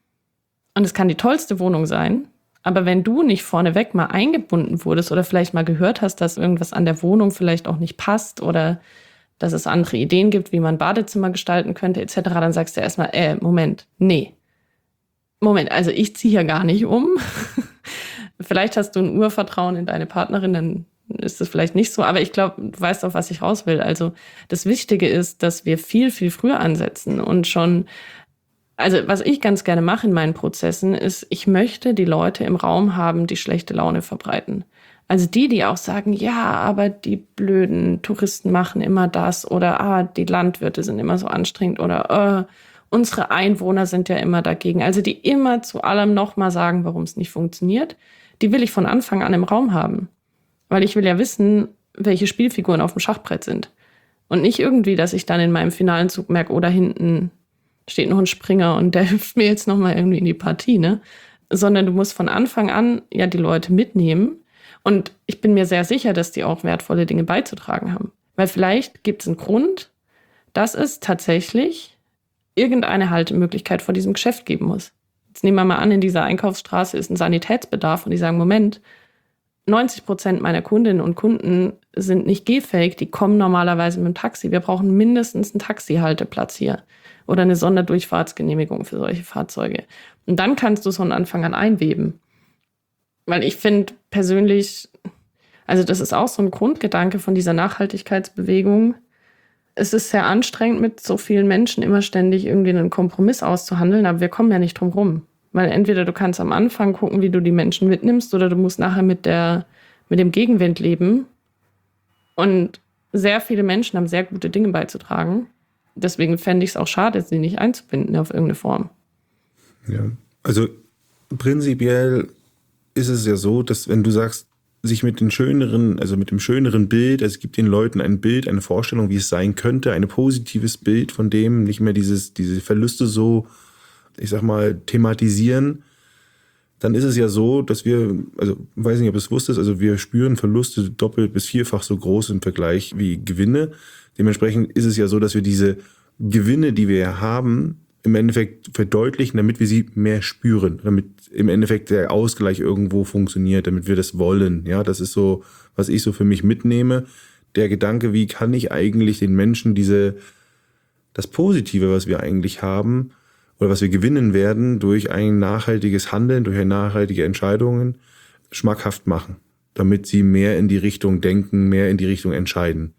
Und es kann die tollste Wohnung sein, aber wenn du nicht vorneweg mal eingebunden wurdest oder vielleicht mal gehört hast, dass irgendwas an der Wohnung vielleicht auch nicht passt oder dass es andere Ideen gibt, wie man Badezimmer gestalten könnte et cetera, dann sagst du erstmal, äh, Moment, nee. Moment, also ich ziehe hier gar nicht um. Vielleicht hast du ein Urvertrauen in deine Partnerin, dann ist das vielleicht nicht so. Aber ich glaube, du weißt auch, was ich raus will. Also das Wichtige ist, dass wir viel, viel früher ansetzen und schon. Also was ich ganz gerne mache in meinen Prozessen ist, ich möchte die Leute im Raum haben, die schlechte Laune verbreiten. Also die, die auch sagen, ja, aber die blöden Touristen machen immer das oder ah, die Landwirte sind immer so anstrengend oder äh, unsere Einwohner sind ja immer dagegen. Also die immer zu allem nochmal sagen, warum es nicht funktioniert, die will ich von Anfang an im Raum haben. Weil ich will ja wissen, welche Spielfiguren auf dem Schachbrett sind. Und nicht irgendwie, dass ich dann in meinem finalen Zug merke, oder hinten steht noch ein Springer und der hilft mir jetzt nochmal irgendwie in die Partie, ne? Sondern du musst von Anfang an ja die Leute mitnehmen. Und ich bin mir sehr sicher, dass die auch wertvolle Dinge beizutragen haben. Weil vielleicht gibt es einen Grund, dass es tatsächlich irgendeine Haltemöglichkeit vor diesem Geschäft geben muss. Jetzt nehmen wir mal an, in dieser Einkaufsstraße ist ein Sanitätsbedarf und die sagen, Moment, neunzig Prozent meiner Kundinnen und Kunden sind nicht gehfähig, die kommen normalerweise mit dem Taxi. Wir brauchen mindestens einen Taxihalteplatz hier oder eine Sonderdurchfahrtsgenehmigung für solche Fahrzeuge. Und dann kannst du es von Anfang an einweben. Weil ich finde persönlich, also das ist auch so ein Grundgedanke von dieser Nachhaltigkeitsbewegung. Es ist sehr anstrengend, mit so vielen Menschen immer ständig irgendwie einen Kompromiss auszuhandeln, aber wir kommen ja nicht drum rum. Weil entweder du kannst am Anfang gucken, wie du die Menschen mitnimmst, oder du musst nachher mit der, mit dem Gegenwind leben. Und sehr viele Menschen haben sehr gute Dinge beizutragen. Deswegen fände ich es auch schade, sie nicht einzubinden auf irgendeine Form. Ja, also prinzipiell ist es ja so, dass wenn du sagst, sich mit den schöneren, also mit dem schöneren Bild, also es gibt den Leuten ein Bild, eine Vorstellung, wie es sein könnte, ein positives Bild von dem, nicht mehr dieses, diese Verluste so, ich sag mal, thematisieren, dann ist es ja so, dass wir, also ich weiß nicht, ob es wusstest, also wir spüren Verluste doppelt bis vierfach so groß im Vergleich wie Gewinne. Dementsprechend ist es ja so, dass wir diese Gewinne, die wir haben, im Endeffekt verdeutlichen, damit wir sie mehr spüren, damit im Endeffekt der Ausgleich irgendwo funktioniert, damit wir das wollen. Ja, das ist so, was ich so für mich mitnehme. Der Gedanke, wie kann ich eigentlich den Menschen diese, das Positive, was wir eigentlich haben, oder was wir gewinnen werden, durch ein nachhaltiges Handeln, durch nachhaltige Entscheidungen schmackhaft machen. damit sie mehr in die Richtung denken, mehr in die Richtung entscheiden.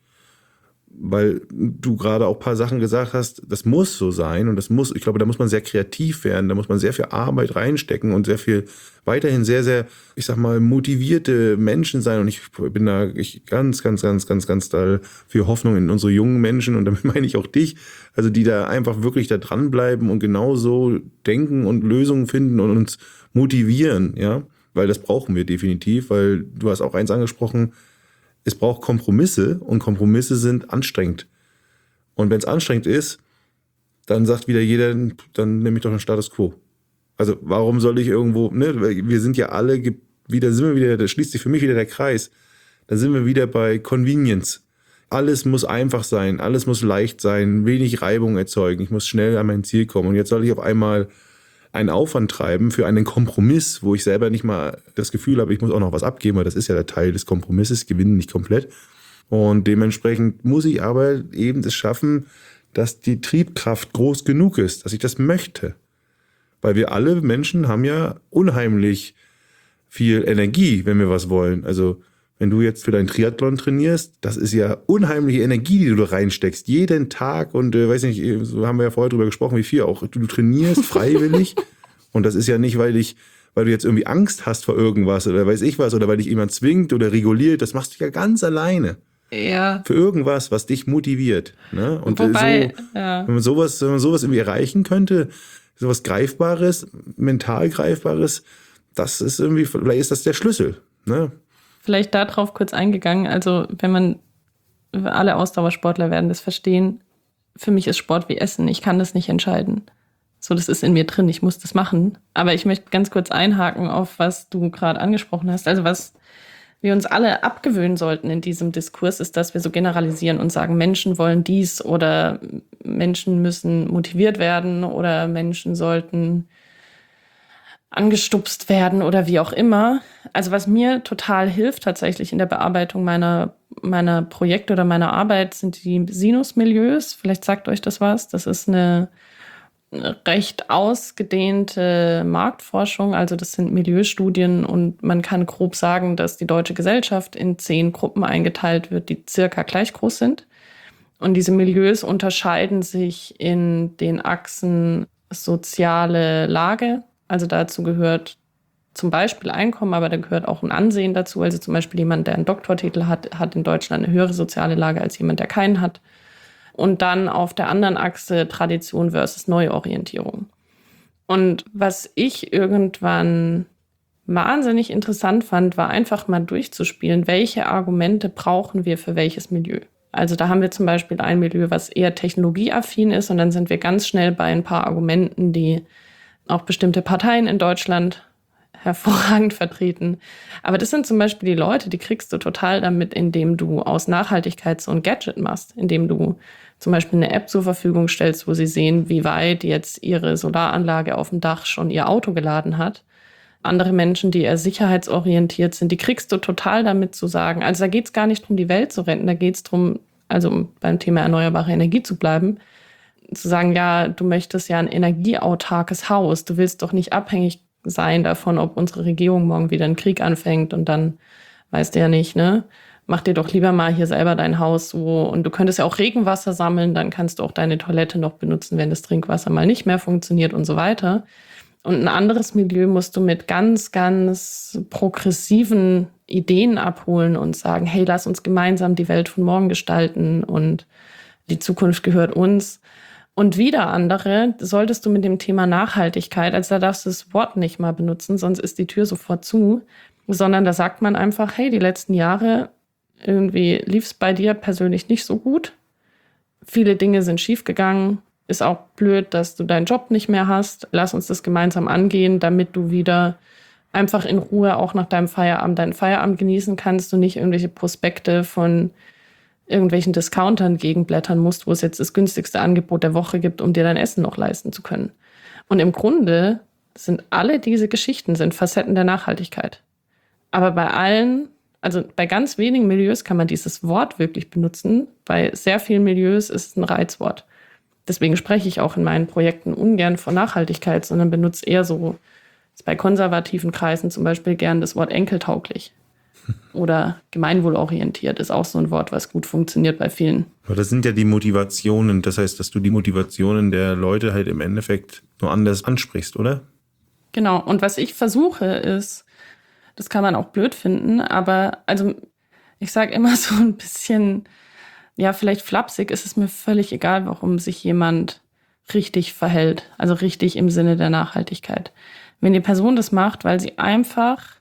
Weil du gerade auch ein paar Sachen gesagt hast, das muss so sein und das muss, ich glaube, da muss man sehr kreativ werden, da muss man sehr viel Arbeit reinstecken und sehr viel, weiterhin sehr, sehr, ich sag mal, motivierte Menschen sein und ich bin da ich ganz, ganz, ganz, ganz, ganz doll für Hoffnung in unsere jungen Menschen und damit meine ich auch dich, also die da einfach wirklich da dranbleiben und genauso denken und Lösungen finden und uns motivieren, ja, weil das brauchen wir definitiv, weil du hast auch eins angesprochen, es braucht Kompromisse und Kompromisse sind anstrengend. Und wenn es anstrengend ist, dann sagt wieder jeder, dann nehme ich doch den Status quo. Also warum soll ich irgendwo, ne, wir sind ja alle wieder, sind wir wieder, da schließt sich für mich wieder der Kreis, da sind wir wieder bei Convenience. Alles muss einfach sein, alles muss leicht sein, wenig Reibung erzeugen, ich muss schnell an mein Ziel kommen. Und jetzt soll ich auf einmal einen Aufwand treiben für einen Kompromiss, wo ich selber nicht mal das Gefühl habe, ich muss auch noch was abgeben, weil das ist ja der Teil des Kompromisses, gewinnen nicht komplett. Und dementsprechend muss ich aber eben es schaffen, dass die Triebkraft groß genug ist, dass ich das möchte. Weil wir alle Menschen haben ja unheimlich viel Energie, wenn wir was wollen. Also wenn du jetzt für deinen Triathlon trainierst, das ist ja unheimliche Energie, die du da reinsteckst, jeden Tag und äh, weiß nicht, so haben wir ja vorher drüber gesprochen, wie viel auch. Du, du trainierst freiwillig und das ist ja nicht, weil ich, weil du jetzt irgendwie Angst hast vor irgendwas oder weiß ich was oder weil dich jemand zwingt oder reguliert, das machst du ja ganz alleine. Ja. Für irgendwas, was dich motiviert. Ne? Und Wobei, so, ja. wenn man sowas, wenn man sowas irgendwie erreichen könnte, sowas Greifbares, mental Greifbares, das ist irgendwie, vielleicht ist das der Schlüssel. Ne? Vielleicht darauf kurz eingegangen. Also wenn man, alle Ausdauersportler werden das verstehen, für mich ist Sport wie Essen. Ich kann das nicht entscheiden. So, das ist in mir drin, ich muss das machen. Aber ich möchte ganz kurz einhaken auf, was du gerade angesprochen hast. Also was wir uns alle abgewöhnen sollten in diesem Diskurs, ist, dass wir so generalisieren und sagen, Menschen wollen dies oder Menschen müssen motiviert werden oder Menschen sollten angestupst werden oder wie auch immer. Also was mir total hilft tatsächlich in der Bearbeitung meiner, meiner Projekte oder meiner Arbeit sind die Sinusmilieus. Vielleicht sagt euch das was. Das ist eine recht ausgedehnte Marktforschung. Also das sind Milieustudien und man kann grob sagen, dass die deutsche Gesellschaft in zehn Gruppen eingeteilt wird, die circa gleich groß sind. Und diese Milieus unterscheiden sich in den Achsen soziale Lage. Also dazu gehört zum Beispiel Einkommen, aber da gehört auch ein Ansehen dazu. Also zum Beispiel jemand, der einen Doktortitel hat, hat in Deutschland eine höhere soziale Lage als jemand, der keinen hat. Und dann auf der anderen Achse Tradition versus Neuorientierung. Und was ich irgendwann wahnsinnig interessant fand, war einfach mal durchzuspielen, welche Argumente brauchen wir für welches Milieu. Also da haben wir zum Beispiel ein Milieu, was eher technologieaffin ist und dann sind wir ganz schnell bei ein paar Argumenten, die auch bestimmte Parteien in Deutschland hervorragend vertreten. Aber das sind zum Beispiel die Leute, die kriegst du total damit, indem du aus Nachhaltigkeit so ein Gadget machst, indem du zum Beispiel eine App zur Verfügung stellst, wo sie sehen, wie weit jetzt ihre Solaranlage auf dem Dach schon ihr Auto geladen hat. Andere Menschen, die eher sicherheitsorientiert sind, die kriegst du total damit zu sagen. Also da geht es gar nicht darum, die Welt zu retten, da geht es darum, also um beim Thema erneuerbare Energie zu bleiben, zu sagen, ja, du möchtest ja ein energieautarkes Haus, du willst doch nicht abhängig sein davon, ob unsere Regierung morgen wieder einen Krieg anfängt und dann weißt du ja nicht, ne? Mach dir doch lieber mal hier selber dein Haus so und du könntest ja auch Regenwasser sammeln, dann kannst du auch deine Toilette noch benutzen, wenn das Trinkwasser mal nicht mehr funktioniert und so weiter. Und ein anderes Milieu musst du mit ganz, ganz progressiven Ideen abholen und sagen, hey, lass uns gemeinsam die Welt von morgen gestalten und die Zukunft gehört uns. Und wieder andere solltest du mit dem Thema Nachhaltigkeit, also da darfst du das Wort nicht mal benutzen, sonst ist die Tür sofort zu, sondern da sagt man einfach, hey, die letzten Jahre irgendwie lief es bei dir persönlich nicht so gut. Viele Dinge sind schiefgegangen. Ist auch blöd, dass du deinen Job nicht mehr hast. Lass uns das gemeinsam angehen, damit du wieder einfach in Ruhe auch nach deinem Feierabend deinen Feierabend genießen kannst und nicht irgendwelche Prospekte von irgendwelchen Discountern gegenblättern musst, wo es jetzt das günstigste Angebot der Woche gibt, um dir dein Essen noch leisten zu können. Und im Grunde sind alle diese Geschichten sind Facetten der Nachhaltigkeit. Aber bei allen, also bei ganz wenigen Milieus kann man dieses Wort wirklich benutzen. Bei sehr vielen Milieus ist es ein Reizwort. Deswegen spreche ich auch in meinen Projekten ungern von Nachhaltigkeit, sondern benutze eher so bei konservativen Kreisen zum Beispiel gern das Wort enkeltauglich. Oder gemeinwohlorientiert ist auch so ein Wort, was gut funktioniert bei vielen. Aber das sind ja die Motivationen. Das heißt, dass du die Motivationen der Leute halt im Endeffekt nur anders ansprichst, oder? Genau. Und was ich versuche ist, das kann man auch blöd finden, aber also ich sage immer so ein bisschen, ja, vielleicht flapsig, ist es mir völlig egal, warum sich jemand richtig verhält. Also richtig im Sinne der Nachhaltigkeit. Wenn die Person das macht, weil sie einfach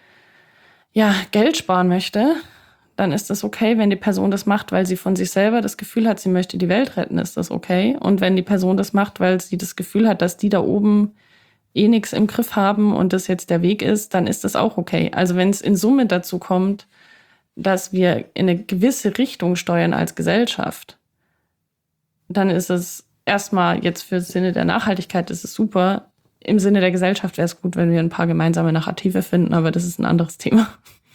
ja, Geld sparen möchte, dann ist das okay. Wenn die Person das macht, weil sie von sich selber das Gefühl hat, sie möchte die Welt retten, ist das okay. Und wenn die Person das macht, weil sie das Gefühl hat, dass die da oben eh nichts im Griff haben und das jetzt der Weg ist, dann ist das auch okay. Also wenn es in Summe dazu kommt, dass wir in eine gewisse Richtung steuern als Gesellschaft, dann ist es erstmal jetzt für den Sinne der Nachhaltigkeit ist es super. Im Sinne der Gesellschaft wäre es gut, wenn wir ein paar gemeinsame Narrative finden, aber das ist ein anderes Thema.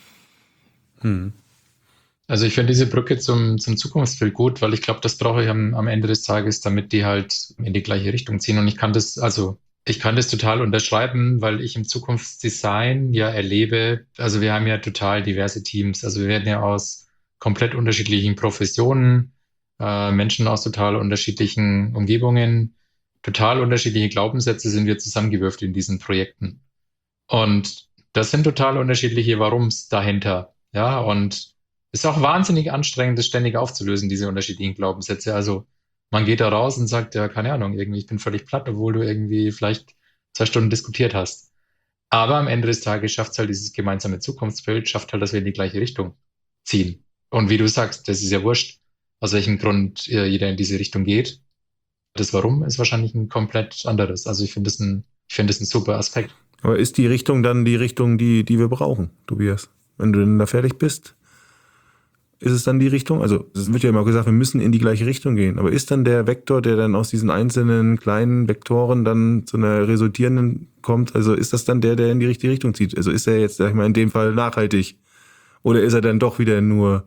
Hm. Also ich finde diese Brücke zum, zum Zukunftsbild gut, weil ich glaube, das brauche ich am, am Ende des Tages, damit die halt in die gleiche Richtung ziehen. Und ich kann das, also ich kann das total unterschreiben, weil ich im Zukunftsdesign ja erlebe, also wir haben ja total diverse Teams. Also wir werden ja aus komplett unterschiedlichen Professionen, äh, Menschen aus total unterschiedlichen Umgebungen, total unterschiedliche Glaubenssätze sind wir zusammengewürfelt in diesen Projekten. Und das sind total unterschiedliche Warums dahinter. Ja, und es ist auch wahnsinnig anstrengend, das ständig aufzulösen, diese unterschiedlichen Glaubenssätze. Also man geht da raus und sagt, ja, keine Ahnung, irgendwie, ich bin völlig platt, obwohl du irgendwie vielleicht zwei Stunden diskutiert hast. Aber am Ende des Tages schafft es halt dieses gemeinsame Zukunftsbild, schafft halt, dass wir in die gleiche Richtung ziehen. Und wie du sagst, das ist ja wurscht, aus welchem Grund äh, jeder in diese Richtung geht. Das Warum ist wahrscheinlich ein komplett anderes. Also ich finde das ein, ich finde das ein super Aspekt. Aber ist die Richtung dann die Richtung, die, die wir brauchen, Tobias? Wenn du denn da fertig bist, ist es dann die Richtung? Also es wird ja immer gesagt, wir müssen in die gleiche Richtung gehen. Aber ist dann der Vektor, der dann aus diesen einzelnen kleinen Vektoren dann zu einer resultierenden kommt, also ist das dann der, der in die richtige Richtung zieht? Also ist er jetzt, sag ich mal, in dem Fall nachhaltig? Oder ist er dann doch wieder nur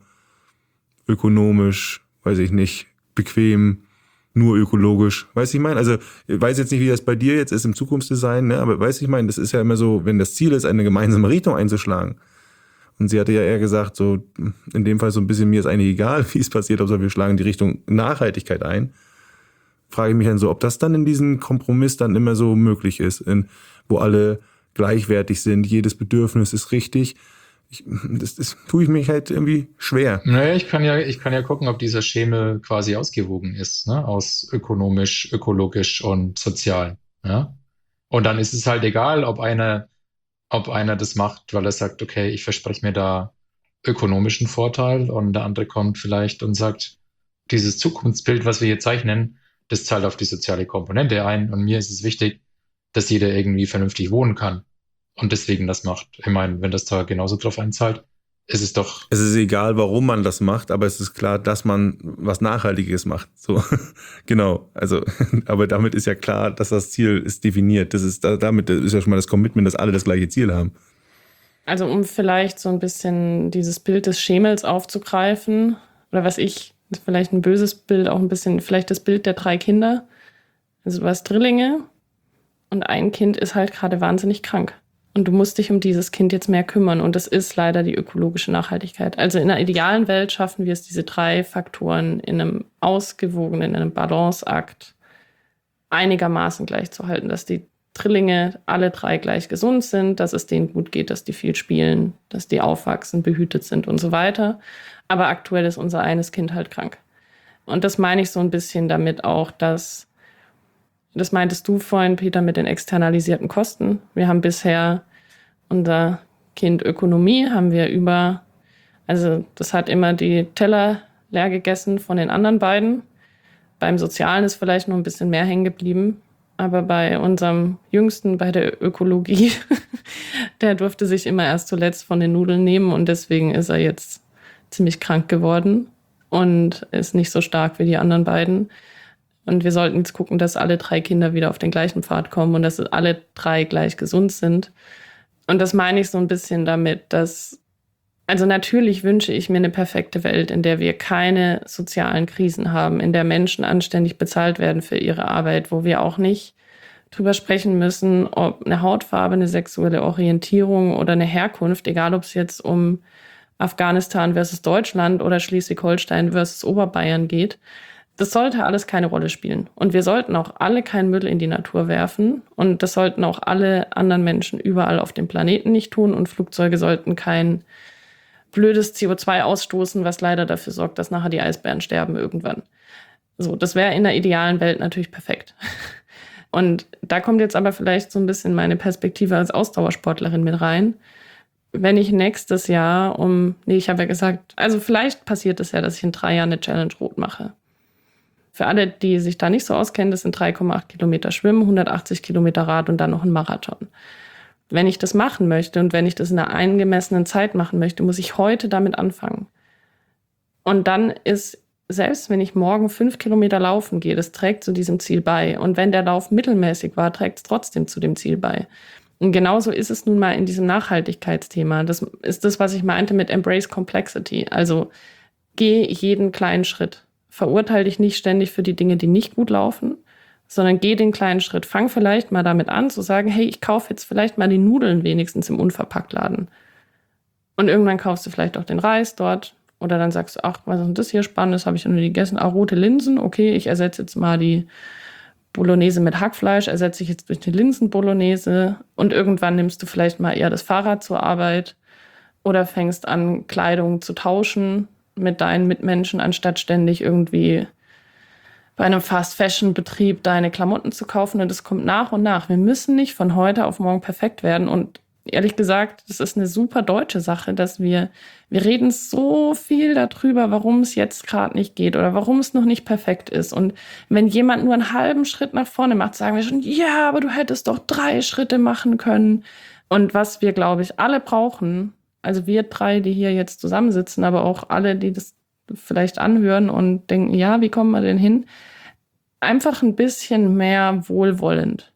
ökonomisch, weiß ich nicht, bequem, nur ökologisch? Weißt du, ich meine? Also ich weiß jetzt nicht, wie das bei dir jetzt ist im Zukunftsdesign, ne? Aber weißt du, ich meine, das ist ja immer so, wenn das Ziel ist, eine gemeinsame Richtung einzuschlagen. Und sie hatte ja eher gesagt, so in dem Fall so ein bisschen, mir ist eigentlich egal, wie es passiert, aber wir schlagen die Richtung Nachhaltigkeit ein. Frage ich mich dann so, ob das dann in diesem Kompromiss dann immer so möglich ist, in, wo alle gleichwertig sind, jedes Bedürfnis ist richtig. Ich, das, das tue ich mich halt irgendwie schwer. Naja, ich kann ja, ich kann ja gucken, ob dieser Schemel quasi ausgewogen ist, ne? Aus ökonomisch, ökologisch und sozial. Ja? Und dann ist es halt egal, ob einer ob einer das macht, weil er sagt, okay, ich verspreche mir da ökonomischen Vorteil und der andere kommt vielleicht und sagt, dieses Zukunftsbild, was wir hier zeichnen, das zahlt auf die soziale Komponente ein und mir ist es wichtig, dass jeder irgendwie vernünftig wohnen kann und deswegen das macht. Ich meine, wenn das da genauso drauf einzahlt, ist es doch... Es ist egal, warum man das macht, aber es ist klar, dass man was Nachhaltiges macht. So, genau. Also, aber damit ist ja klar, dass das Ziel ist definiert. Das ist, damit ist ja schon mal das Commitment, dass alle das gleiche Ziel haben. Also, um vielleicht so ein bisschen dieses Bild des Schemels aufzugreifen, oder was ich, ist vielleicht ein böses Bild, auch ein bisschen, vielleicht das Bild der drei Kinder. Also, du hast Drillinge und ein Kind ist halt gerade wahnsinnig krank. Und du musst dich um dieses Kind jetzt mehr kümmern. Und das ist leider die ökologische Nachhaltigkeit. Also in einer idealen Welt schaffen wir es, diese drei Faktoren in einem ausgewogenen, in einem Balanceakt einigermaßen gleich zu halten. Dass die Drillinge alle drei gleich gesund sind, dass es denen gut geht, dass die viel spielen, dass die aufwachsen, behütet sind und so weiter. Aber aktuell ist unser eines Kind halt krank. Und das meine ich so ein bisschen damit auch, dass... Das meintest du vorhin, Peter, mit den externalisierten Kosten. Wir haben bisher unser Kind Ökonomie, haben wir über, also das hat immer die Teller leer gegessen von den anderen beiden. Beim Sozialen ist vielleicht noch ein bisschen mehr hängen geblieben. Aber bei unserem Jüngsten, bei der Ökologie, der durfte sich immer erst zuletzt von den Nudeln nehmen und deswegen ist er jetzt ziemlich krank geworden und ist nicht so stark wie die anderen beiden. Und wir sollten jetzt gucken, dass alle drei Kinder wieder auf den gleichen Pfad kommen und dass alle drei gleich gesund sind. Und das meine ich so ein bisschen damit, dass, also natürlich wünsche ich mir eine perfekte Welt, in der wir keine sozialen Krisen haben, in der Menschen anständig bezahlt werden für ihre Arbeit, wo wir auch nicht drüber sprechen müssen, ob eine Hautfarbe, eine sexuelle Orientierung oder eine Herkunft, egal ob es jetzt um Afghanistan versus Deutschland oder Schleswig-Holstein versus Oberbayern geht. Das sollte alles keine Rolle spielen. Und wir sollten auch alle keinen Müll in die Natur werfen. Und das sollten auch alle anderen Menschen überall auf dem Planeten nicht tun. Und Flugzeuge sollten kein blödes C O zwei ausstoßen, was leider dafür sorgt, dass nachher die Eisbären sterben irgendwann. So, das wäre in der idealen Welt natürlich perfekt. Und da kommt jetzt aber vielleicht so ein bisschen meine Perspektive als Ausdauersportlerin mit rein. Wenn ich nächstes Jahr um, nee, ich habe ja gesagt, also vielleicht passiert es ja, dass ich in drei Jahren eine Challenge Rot mache. Für alle, die sich da nicht so auskennen, das sind drei Komma acht Kilometer Schwimmen, hundertachtzig Kilometer Rad und dann noch ein Marathon. Wenn ich das machen möchte und wenn ich das in einer angemessenen Zeit machen möchte, muss ich heute damit anfangen. Und dann ist, selbst wenn ich morgen fünf Kilometer laufen gehe, das trägt zu diesem Ziel bei. Und wenn der Lauf mittelmäßig war, trägt es trotzdem zu dem Ziel bei. Und genauso ist es nun mal in diesem Nachhaltigkeitsthema. Das ist das, was ich meinte mit Embrace Complexity. Also geh jeden kleinen Schritt. Verurteile dich nicht ständig für die Dinge, die nicht gut laufen, sondern geh den kleinen Schritt. Fang vielleicht mal damit an, zu sagen, hey, ich kaufe jetzt vielleicht mal die Nudeln wenigstens im Unverpacktladen. Und irgendwann kaufst du vielleicht auch den Reis dort. Oder dann sagst du, ach, was ist denn das hier Spannendes? Habe ich noch nie gegessen. Ah, rote Linsen. Okay, ich ersetze jetzt mal die Bolognese mit Hackfleisch, ersetze ich jetzt durch eine Linsen-Bolognese. Und irgendwann nimmst du vielleicht mal eher das Fahrrad zur Arbeit oder fängst an, Kleidung zu tauschen mit deinen Mitmenschen, anstatt ständig irgendwie bei einem Fast-Fashion-Betrieb deine Klamotten zu kaufen. Und das kommt nach und nach. Wir müssen nicht von heute auf morgen perfekt werden. Und ehrlich gesagt, das ist eine super deutsche Sache, dass wir, wir reden so viel darüber, warum es jetzt gerade nicht geht oder warum es noch nicht perfekt ist. Und wenn jemand nur einen halben Schritt nach vorne macht, sagen wir schon, ja, aber du hättest doch drei Schritte machen können. Und was wir, glaube ich, alle brauchen, also wir drei, die hier jetzt zusammensitzen, aber auch alle, die das vielleicht anhören und denken, ja, wie kommen wir denn hin? Einfach ein bisschen mehr wohlwollend.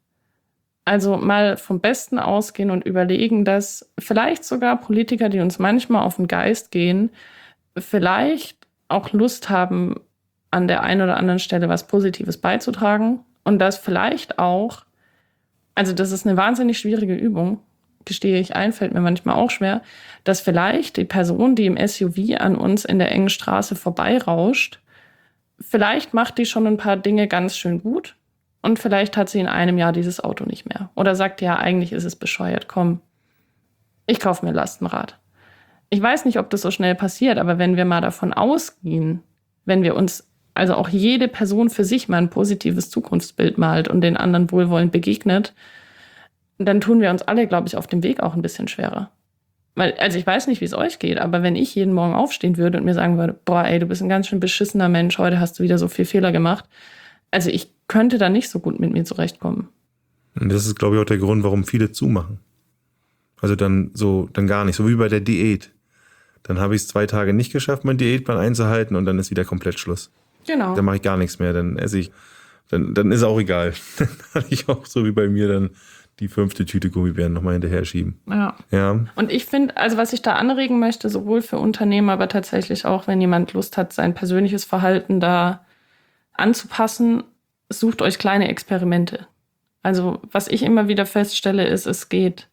Also mal vom Besten ausgehen und überlegen, dass vielleicht sogar Politiker, die uns manchmal auf den Geist gehen, vielleicht auch Lust haben, an der einen oder anderen Stelle was Positives beizutragen. Und dass vielleicht auch, also das ist eine wahnsinnig schwierige Übung, gestehe ich ein, fällt mir manchmal auch schwer, dass vielleicht die Person, die im S U V an uns in der engen Straße vorbeirauscht, vielleicht macht die schon ein paar Dinge ganz schön gut und vielleicht hat sie in einem Jahr dieses Auto nicht mehr. Oder sagt, ja, eigentlich ist es bescheuert, komm, ich kaufe mir ein Lastenrad. Ich weiß nicht, ob das so schnell passiert, aber wenn wir mal davon ausgehen, wenn wir uns, also auch jede Person für sich mal ein positives Zukunftsbild malt und den anderen wohlwollend begegnet, dann tun wir uns alle, glaube ich, auf dem Weg auch ein bisschen schwerer. Weil, also ich weiß nicht, wie es euch geht, aber wenn ich jeden Morgen aufstehen würde und mir sagen würde, boah, ey, du bist ein ganz schön beschissener Mensch, heute hast du wieder so viel Fehler gemacht. Also ich könnte da nicht so gut mit mir zurechtkommen. Und das ist, glaube ich, auch der Grund, warum viele zumachen. Also dann so, dann gar nicht, so wie bei der Diät. Dann habe ich es zwei Tage nicht geschafft, meinen Diätplan einzuhalten und dann ist wieder komplett Schluss. Genau. Dann mache ich gar nichts mehr, dann esse ich, dann, dann ist auch egal. Dann kann ich auch so wie bei mir dann die fünfte Tüte Gummibären nochmal hinterher schieben. Ja. Ja. Und ich finde, also was ich da anregen möchte, sowohl für Unternehmen, aber tatsächlich auch, wenn jemand Lust hat, sein persönliches Verhalten da anzupassen, sucht euch kleine Experimente. Also was ich immer wieder feststelle, ist, es geht,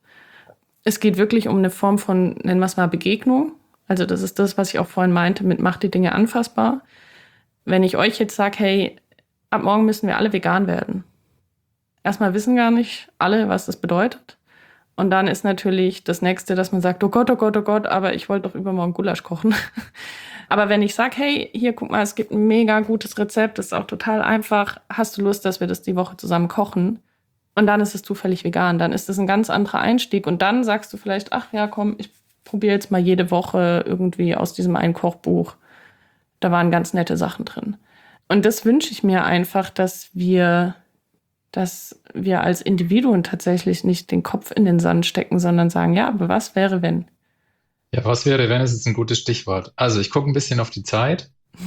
es geht wirklich um eine Form von, nennen wir es mal, Begegnung. Also das ist das, was ich auch vorhin meinte, mit macht die Dinge anfassbar. Wenn ich euch jetzt sage, hey, ab morgen müssen wir alle vegan werden. Erstmal wissen gar nicht alle, was das bedeutet. Und dann ist natürlich das Nächste, dass man sagt, oh Gott, oh Gott, oh Gott, aber ich wollte doch übermorgen Gulasch kochen. Aber wenn ich sage, hey, hier, guck mal, es gibt ein mega gutes Rezept, das ist auch total einfach, hast du Lust, dass wir das die Woche zusammen kochen? Und dann ist es zufällig vegan, dann ist das ein ganz anderer Einstieg. Und dann sagst du vielleicht, ach ja, komm, ich probiere jetzt mal jede Woche irgendwie aus diesem einen Kochbuch. Da waren ganz nette Sachen drin. Und das wünsche ich mir einfach, dass wir... dass wir als Individuen tatsächlich nicht den Kopf in den Sand stecken, sondern sagen, ja, aber was wäre, wenn? Ja, was wäre, wenn, ist jetzt ein gutes Stichwort. Also ich gucke ein bisschen auf die Zeit.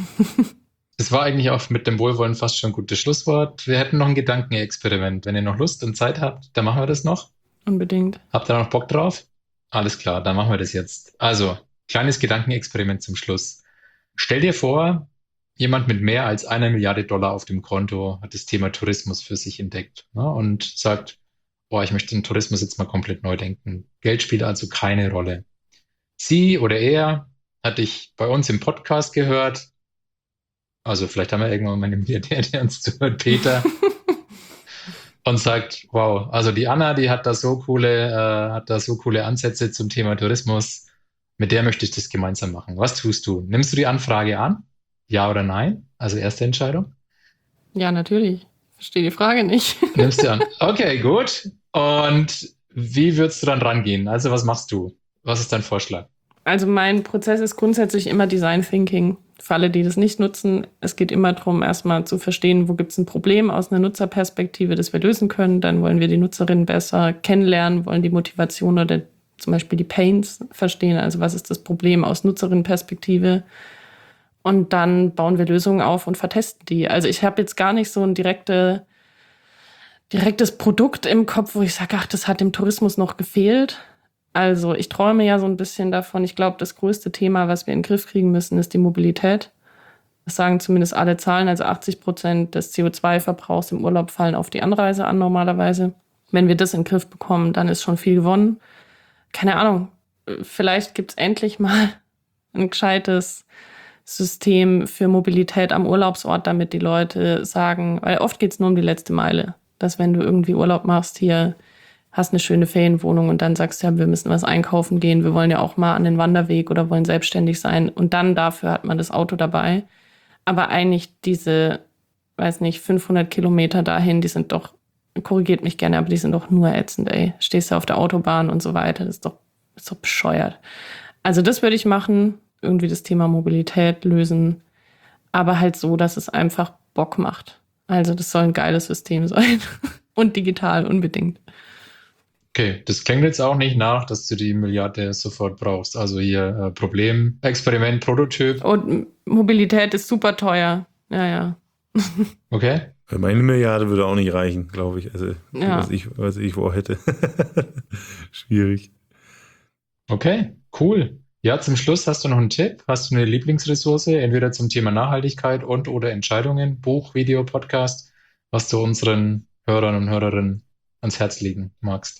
Das war eigentlich auch mit dem Wohlwollen fast schon ein gutes Schlusswort. Wir hätten noch ein Gedankenexperiment. Wenn ihr noch Lust und Zeit habt, dann machen wir das noch. Unbedingt. Habt ihr da noch Bock drauf? Alles klar, dann machen wir das jetzt. Also, kleines Gedankenexperiment zum Schluss. Stell dir vor, jemand mit mehr als einer Milliarde Dollar auf dem Konto hat das Thema Tourismus für sich entdeckt, ne, und sagt, boah, ich möchte den Tourismus jetzt mal komplett neu denken. Geld spielt also keine Rolle. Sie oder er hat dich bei uns im Podcast gehört. Also vielleicht haben wir irgendwann mal einen Milliardär, der uns zuhört, Peter. Und sagt, wow, also die Anna, die hat da so coole, äh, hat da so coole Ansätze zum Thema Tourismus. Mit der möchte ich das gemeinsam machen. Was tust du? Nimmst du die Anfrage an? Ja oder nein? Also erste Entscheidung. Ja, natürlich. Verstehe die Frage nicht. Nimmst du an. Okay, gut. Und wie würdest du dann rangehen? Also was machst du? Was ist dein Vorschlag? Also mein Prozess ist grundsätzlich immer Design Thinking. Für alle, die das nicht nutzen, es geht immer darum, erstmal zu verstehen, wo gibt es ein Problem aus einer Nutzerperspektive, das wir lösen können. Dann wollen wir die Nutzerinnen besser kennenlernen, wollen die Motivation oder zum Beispiel die Pains verstehen. Also was ist das Problem aus Nutzerinnenperspektive? Und dann bauen wir Lösungen auf und vertesten die. Also ich habe jetzt gar nicht so ein direkte, direktes Produkt im Kopf, wo ich sage, ach, das hat dem Tourismus noch gefehlt. Also ich träume ja so ein bisschen davon. Ich glaube, das größte Thema, was wir in den Griff kriegen müssen, ist die Mobilität. Das sagen zumindest alle Zahlen. Also achtzig Prozent des C O zwei Verbrauchs im Urlaub fallen auf die Anreise an normalerweise. Wenn wir das in den Griff bekommen, dann ist schon viel gewonnen. Keine Ahnung, vielleicht gibt es endlich mal ein gescheites System für Mobilität am Urlaubsort, damit die Leute sagen, weil oft geht es nur um die letzte Meile, dass wenn du irgendwie Urlaub machst hier, hast eine schöne Ferienwohnung und dann sagst du, ja, wir müssen was einkaufen gehen, wir wollen ja auch mal an den Wanderweg oder wollen selbstständig sein und dann dafür hat man das Auto dabei. Aber eigentlich diese, weiß nicht, fünfhundert Kilometer dahin, die sind doch, korrigiert mich gerne, aber die sind doch nur ätzend, ey. Stehst du auf der Autobahn und so weiter, das ist doch, das ist doch bescheuert. Also das würde ich machen, irgendwie das Thema Mobilität lösen, aber halt so, dass es einfach Bock macht. Also das soll ein geiles System sein und digital unbedingt. Okay, das klingt jetzt auch nicht nach, dass du die Milliarde sofort brauchst. Also hier äh, Problem, Experiment, Prototyp. Und Mobilität ist super teuer. Ja, ja. Okay. Für meine Milliarde würde auch nicht reichen, glaube ich. Also, Ja. was ich, was ich vorhätte. Schwierig. Okay, cool. Ja, zum Schluss hast du noch einen Tipp? Hast du eine Lieblingsressource, entweder zum Thema Nachhaltigkeit und oder Entscheidungen, Buch, Video, Podcast, was du unseren Hörern und Hörerinnen ans Herz legen magst?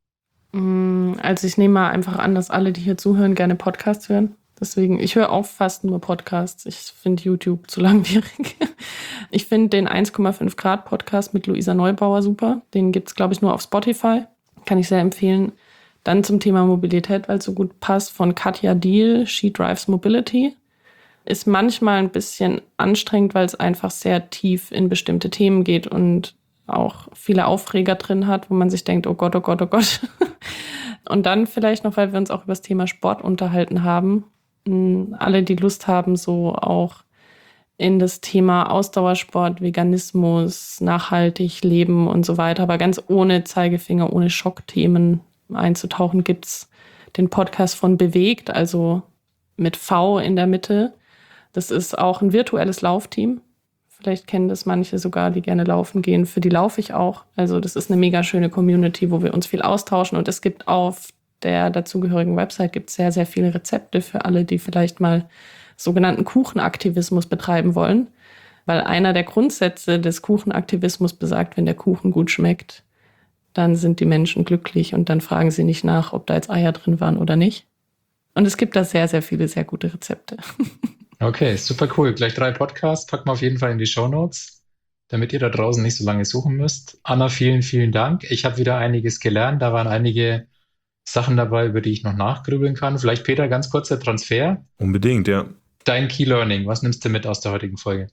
Also ich nehme mal einfach an, dass alle, die hier zuhören, gerne Podcasts hören. Deswegen, ich höre auch fast nur Podcasts. Ich finde YouTube zu langwierig. Ich finde den eins Komma fünf Grad Podcast mit Luisa Neubauer super. Den gibt es, glaube ich, nur auf Spotify. Kann ich sehr empfehlen. Dann zum Thema Mobilität, weil es so gut passt, von Katja Diehl, She Drives Mobility. Ist manchmal ein bisschen anstrengend, weil es einfach sehr tief in bestimmte Themen geht und auch viele Aufreger drin hat, wo man sich denkt, oh Gott, oh Gott, oh Gott. Und dann vielleicht noch, weil wir uns auch über das Thema Sport unterhalten haben, alle, die Lust haben, so auch in das Thema Ausdauersport, Veganismus, nachhaltig leben und so weiter, aber ganz ohne Zeigefinger, ohne Schockthemen einzutauchen, gibt's den Podcast von Bewegt, also mit V in der Mitte. Das ist auch ein virtuelles Laufteam. Vielleicht kennen das manche sogar, die gerne laufen gehen. Für die laufe ich auch. Also das ist eine mega schöne Community, wo wir uns viel austauschen. Und es gibt auf der dazugehörigen Website gibt sehr, sehr viele Rezepte für alle, die vielleicht mal sogenannten Kuchenaktivismus betreiben wollen. Weil einer der Grundsätze des Kuchenaktivismus besagt, wenn der Kuchen gut schmeckt, dann sind die Menschen glücklich und dann fragen sie nicht nach, ob da jetzt Eier drin waren oder nicht. Und es gibt da sehr, sehr viele sehr gute Rezepte. Okay, super cool. Gleich drei Podcasts packen wir auf jeden Fall in die Shownotes, damit ihr da draußen nicht so lange suchen müsst. Anna, vielen, vielen Dank. Ich habe wieder einiges gelernt. Da waren einige Sachen dabei, über die ich noch nachgrübeln kann. Vielleicht, Peter, ganz kurzer Transfer. Unbedingt, ja. Dein Key Learning, was nimmst du mit aus der heutigen Folge?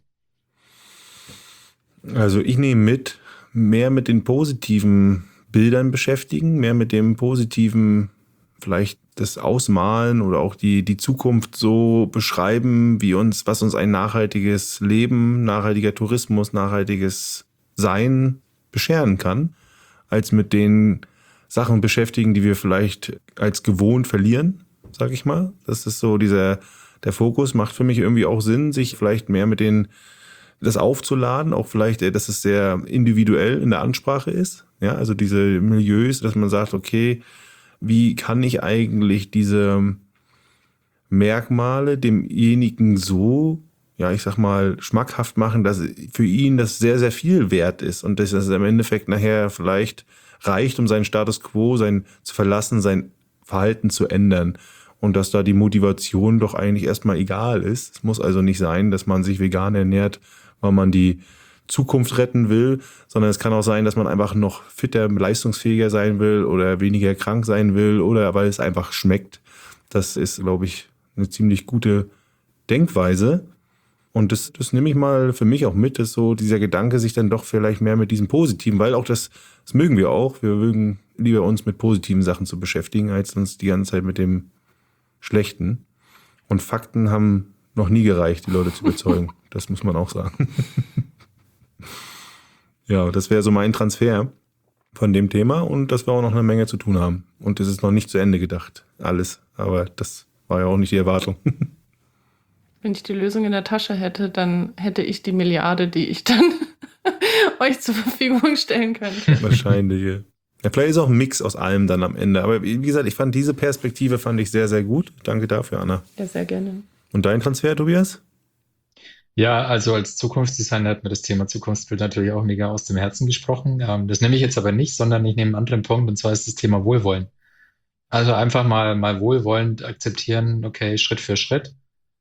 Also ich nehme mit, mehr mit den positiven Bildern beschäftigen, mehr mit dem positiven, vielleicht das Ausmalen oder auch die, die Zukunft so beschreiben, wie uns, was uns ein nachhaltiges Leben, nachhaltiger Tourismus, nachhaltiges Sein bescheren kann, als mit den Sachen beschäftigen, die wir vielleicht als gewohnt verlieren, sag ich mal. Das ist so dieser, der Fokus macht für mich irgendwie auch Sinn, sich vielleicht mehr mit den, das aufzuladen, auch vielleicht, dass es sehr individuell in der Ansprache ist. Ja, also diese Milieus, dass man sagt, okay, wie kann ich eigentlich diese Merkmale demjenigen so ja, ich sag mal, schmackhaft machen, dass für ihn das sehr, sehr viel wert ist und dass es im Endeffekt nachher vielleicht reicht, um seinen Status quo sein, zu verlassen, sein Verhalten zu ändern. Und dass da die Motivation doch eigentlich erstmal egal ist. Es muss also nicht sein, dass man sich vegan ernährt, weil man die Zukunft retten will, sondern es kann auch sein, dass man einfach noch fitter, leistungsfähiger sein will oder weniger krank sein will oder weil es einfach schmeckt. Das ist, glaube ich, eine ziemlich gute Denkweise. Und das, das nehme ich mal für mich auch mit, dass so dieser Gedanke sich dann doch vielleicht mehr mit diesem Positiven, weil auch das, das mögen wir auch. Wir mögen lieber uns mit positiven Sachen zu beschäftigen, als uns die ganze Zeit mit dem Schlechten. Und Fakten haben noch nie gereicht, die Leute zu überzeugen. Das muss man auch sagen. Ja, das wäre so mein Transfer von dem Thema und dass wir auch noch eine Menge zu tun haben. Und das ist noch nicht zu Ende gedacht, alles. Aber das war ja auch nicht die Erwartung. Wenn ich die Lösung in der Tasche hätte, dann hätte ich die Milliarde, die ich dann euch zur Verfügung stellen könnte. Wahrscheinlich, ja. Ja, vielleicht ist auch ein Mix aus allem dann am Ende. Aber wie gesagt, ich fand diese Perspektive fand ich sehr, sehr gut. Danke dafür, Anna. Ja, sehr gerne. Und dein Transfer, Tobias? Ja, also als Zukunftsdesigner hat mir das Thema Zukunftsbild natürlich auch mega aus dem Herzen gesprochen. Ähm, das nehme ich jetzt aber nicht, sondern ich nehme einen anderen Punkt, und zwar ist das Thema Wohlwollen. Also einfach mal, mal wohlwollend akzeptieren, okay, Schritt für Schritt.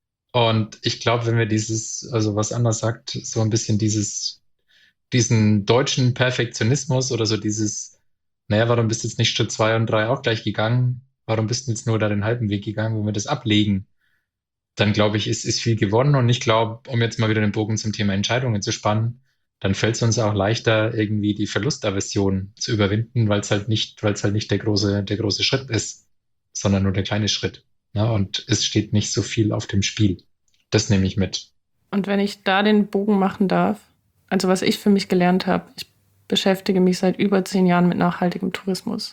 Und ich glaube, wenn wir dieses, also was Anna sagt, so ein bisschen dieses, diesen deutschen Perfektionismus oder so dieses, naja, warum bist du jetzt nicht Schritt zwei und drei auch gleich gegangen? Warum bist du jetzt nur da den halben Weg gegangen, wenn wir das ablegen? Dann glaube ich, ist, ist viel gewonnen. Und ich glaube, um jetzt mal wieder den Bogen zum Thema Entscheidungen zu spannen, dann fällt es uns auch leichter, irgendwie die Verlustaversion zu überwinden, weil es halt nicht, weil es halt nicht der große, der große Schritt ist, sondern nur der kleine Schritt. Ja, und es steht nicht so viel auf dem Spiel. Das nehme ich mit. Und wenn ich da den Bogen machen darf, also was ich für mich gelernt habe, ich beschäftige mich seit über zehn Jahren mit nachhaltigem Tourismus.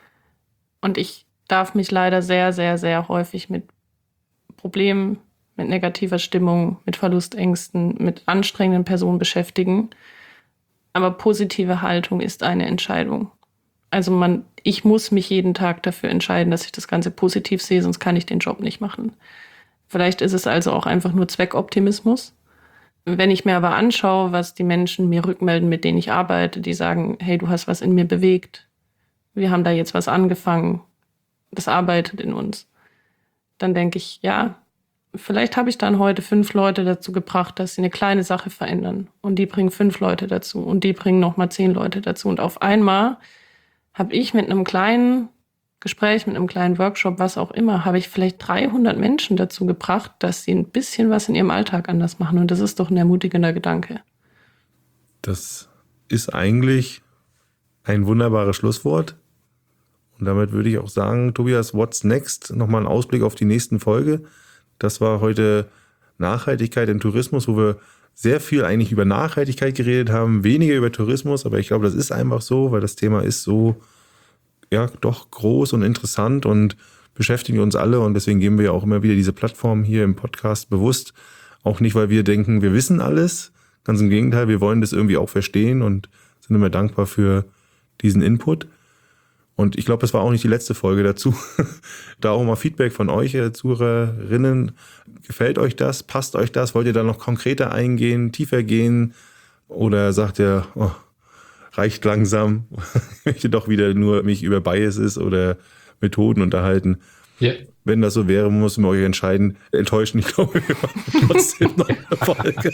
Und ich darf mich leider sehr, sehr, sehr häufig mit Problemen, mit negativer Stimmung, mit Verlustängsten, mit anstrengenden Personen beschäftigen. Aber positive Haltung ist eine Entscheidung. Also man, ich muss mich jeden Tag dafür entscheiden, dass ich das Ganze positiv sehe, sonst kann ich den Job nicht machen. Vielleicht ist es also auch einfach nur Zweckoptimismus. Wenn ich mir aber anschaue, was die Menschen mir rückmelden, mit denen ich arbeite, die sagen, hey, du hast was in mir bewegt, wir haben da jetzt was angefangen, das arbeitet in uns, dann denke ich, ja, vielleicht habe ich dann heute fünf Leute dazu gebracht, dass sie eine kleine Sache verändern. Und die bringen fünf Leute dazu und die bringen nochmal zehn Leute dazu. Und auf einmal habe ich mit einem kleinen Gespräch, mit einem kleinen Workshop, was auch immer, habe ich vielleicht dreihundert Menschen dazu gebracht, dass sie ein bisschen was in ihrem Alltag anders machen. Und das ist doch ein ermutigender Gedanke. Das ist eigentlich ein wunderbares Schlusswort. Und damit würde ich auch sagen, Tobias, what's next? Nochmal ein Ausblick auf die nächsten Folge. Das war heute Nachhaltigkeit im Tourismus, wo wir sehr viel eigentlich über Nachhaltigkeit geredet haben, weniger über Tourismus, aber ich glaube, das ist einfach so, weil das Thema ist so, ja, doch groß und interessant und beschäftigt uns alle und deswegen geben wir ja auch immer wieder diese Plattform hier im Podcast bewusst. Auch nicht, weil wir denken, wir wissen alles, ganz im Gegenteil, wir wollen das irgendwie auch verstehen und sind immer dankbar für diesen Input. Und ich glaube, das war auch nicht die letzte Folge dazu. Da auch mal Feedback von euch, Zuhörerinnen. Gefällt euch das? Passt euch das? Wollt ihr da noch konkreter eingehen, tiefer gehen? Oder sagt ihr, oh, reicht langsam? Ich möchte doch wieder nur mich über Biases oder Methoden unterhalten. Ja. Wenn das so wäre, müssen wir euch entscheiden. Enttäuschen, ich glaube, wir machen trotzdem noch eine Folge.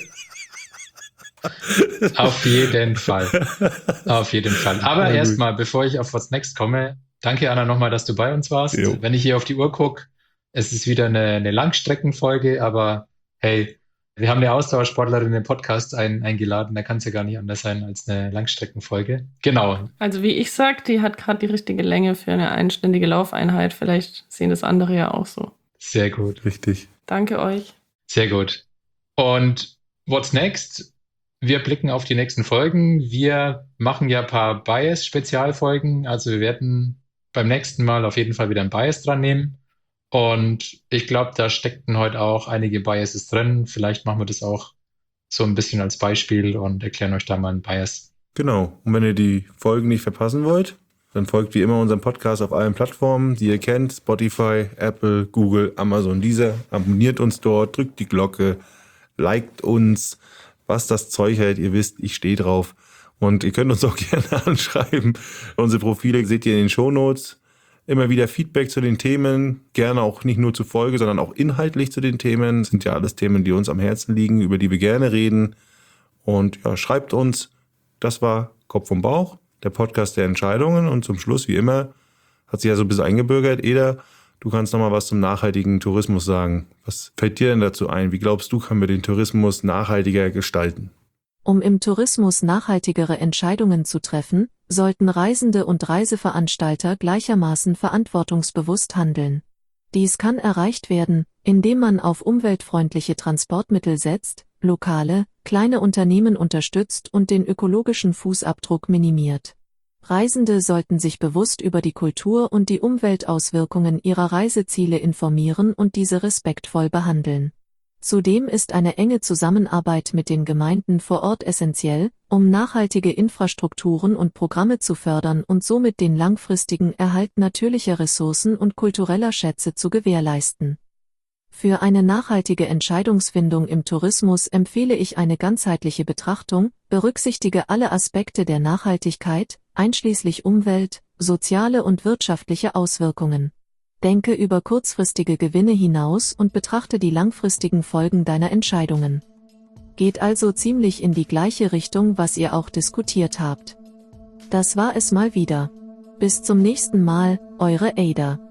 Auf jeden Fall. Auf jeden Fall. Aber erstmal, bevor ich auf What's Next komme, danke Anna nochmal, dass du bei uns warst. Jo. Wenn ich hier auf die Uhr gucke, es ist wieder eine, eine Langstreckenfolge, aber hey, wir haben eine Ausdauersportlerin im Podcast ein, eingeladen, da kann es ja gar nicht anders sein als eine Langstreckenfolge. Genau. Also wie ich sag, die hat gerade die richtige Länge für eine einständige Laufeinheit. Vielleicht sehen das andere ja auch so. Sehr gut. Richtig. Danke euch. Sehr gut. Und What's Next? Wir blicken auf die nächsten Folgen. Wir machen ja ein paar Bias-Spezialfolgen. Also wir werden beim nächsten Mal auf jeden Fall wieder ein Bias dran nehmen. Und ich glaube, da steckten heute auch einige Biases drin. Vielleicht machen wir das auch so ein bisschen als Beispiel und erklären euch da mal einen Bias. Genau. Und wenn ihr die Folgen nicht verpassen wollt, dann folgt wie immer unserem Podcast auf allen Plattformen, die ihr kennt. Spotify, Apple, Google, Amazon, Deezer. Abonniert uns dort, drückt die Glocke. liked uns, was das Zeug hält. Ihr wisst, ich stehe drauf. Und ihr könnt uns auch gerne anschreiben. Unsere Profile seht ihr in den Shownotes. Immer wieder Feedback zu den Themen. Gerne auch nicht nur zur Folge, sondern auch inhaltlich zu den Themen. Das sind ja alles Themen, die uns am Herzen liegen, über die wir gerne reden. Und ja, schreibt uns. Das war Kopf und Bauch, der Podcast der Entscheidungen. Und zum Schluss, wie immer, hat sich ja so ein bisschen eingebürgert. Eder, du kannst noch mal was zum nachhaltigen Tourismus sagen. Was fällt dir denn dazu ein? Wie glaubst du, können wir den Tourismus nachhaltiger gestalten? Um im Tourismus nachhaltigere Entscheidungen zu treffen, sollten Reisende und Reiseveranstalter gleichermaßen verantwortungsbewusst handeln. Dies kann erreicht werden, indem man auf umweltfreundliche Transportmittel setzt, lokale, kleine Unternehmen unterstützt und den ökologischen Fußabdruck minimiert. Reisende sollten sich bewusst über die Kultur und die Umweltauswirkungen ihrer Reiseziele informieren und diese respektvoll behandeln. Zudem ist eine enge Zusammenarbeit mit den Gemeinden vor Ort essentiell, um nachhaltige Infrastrukturen und Programme zu fördern und somit den langfristigen Erhalt natürlicher Ressourcen und kultureller Schätze zu gewährleisten. Für eine nachhaltige Entscheidungsfindung im Tourismus empfehle ich eine ganzheitliche Betrachtung, berücksichtige alle Aspekte der Nachhaltigkeit, einschließlich Umwelt, soziale und wirtschaftliche Auswirkungen. Denke über kurzfristige Gewinne hinaus und betrachte die langfristigen Folgen deiner Entscheidungen. Geht also ziemlich in die gleiche Richtung, was ihr auch diskutiert habt. Das war es mal wieder. Bis zum nächsten Mal, eure Ada.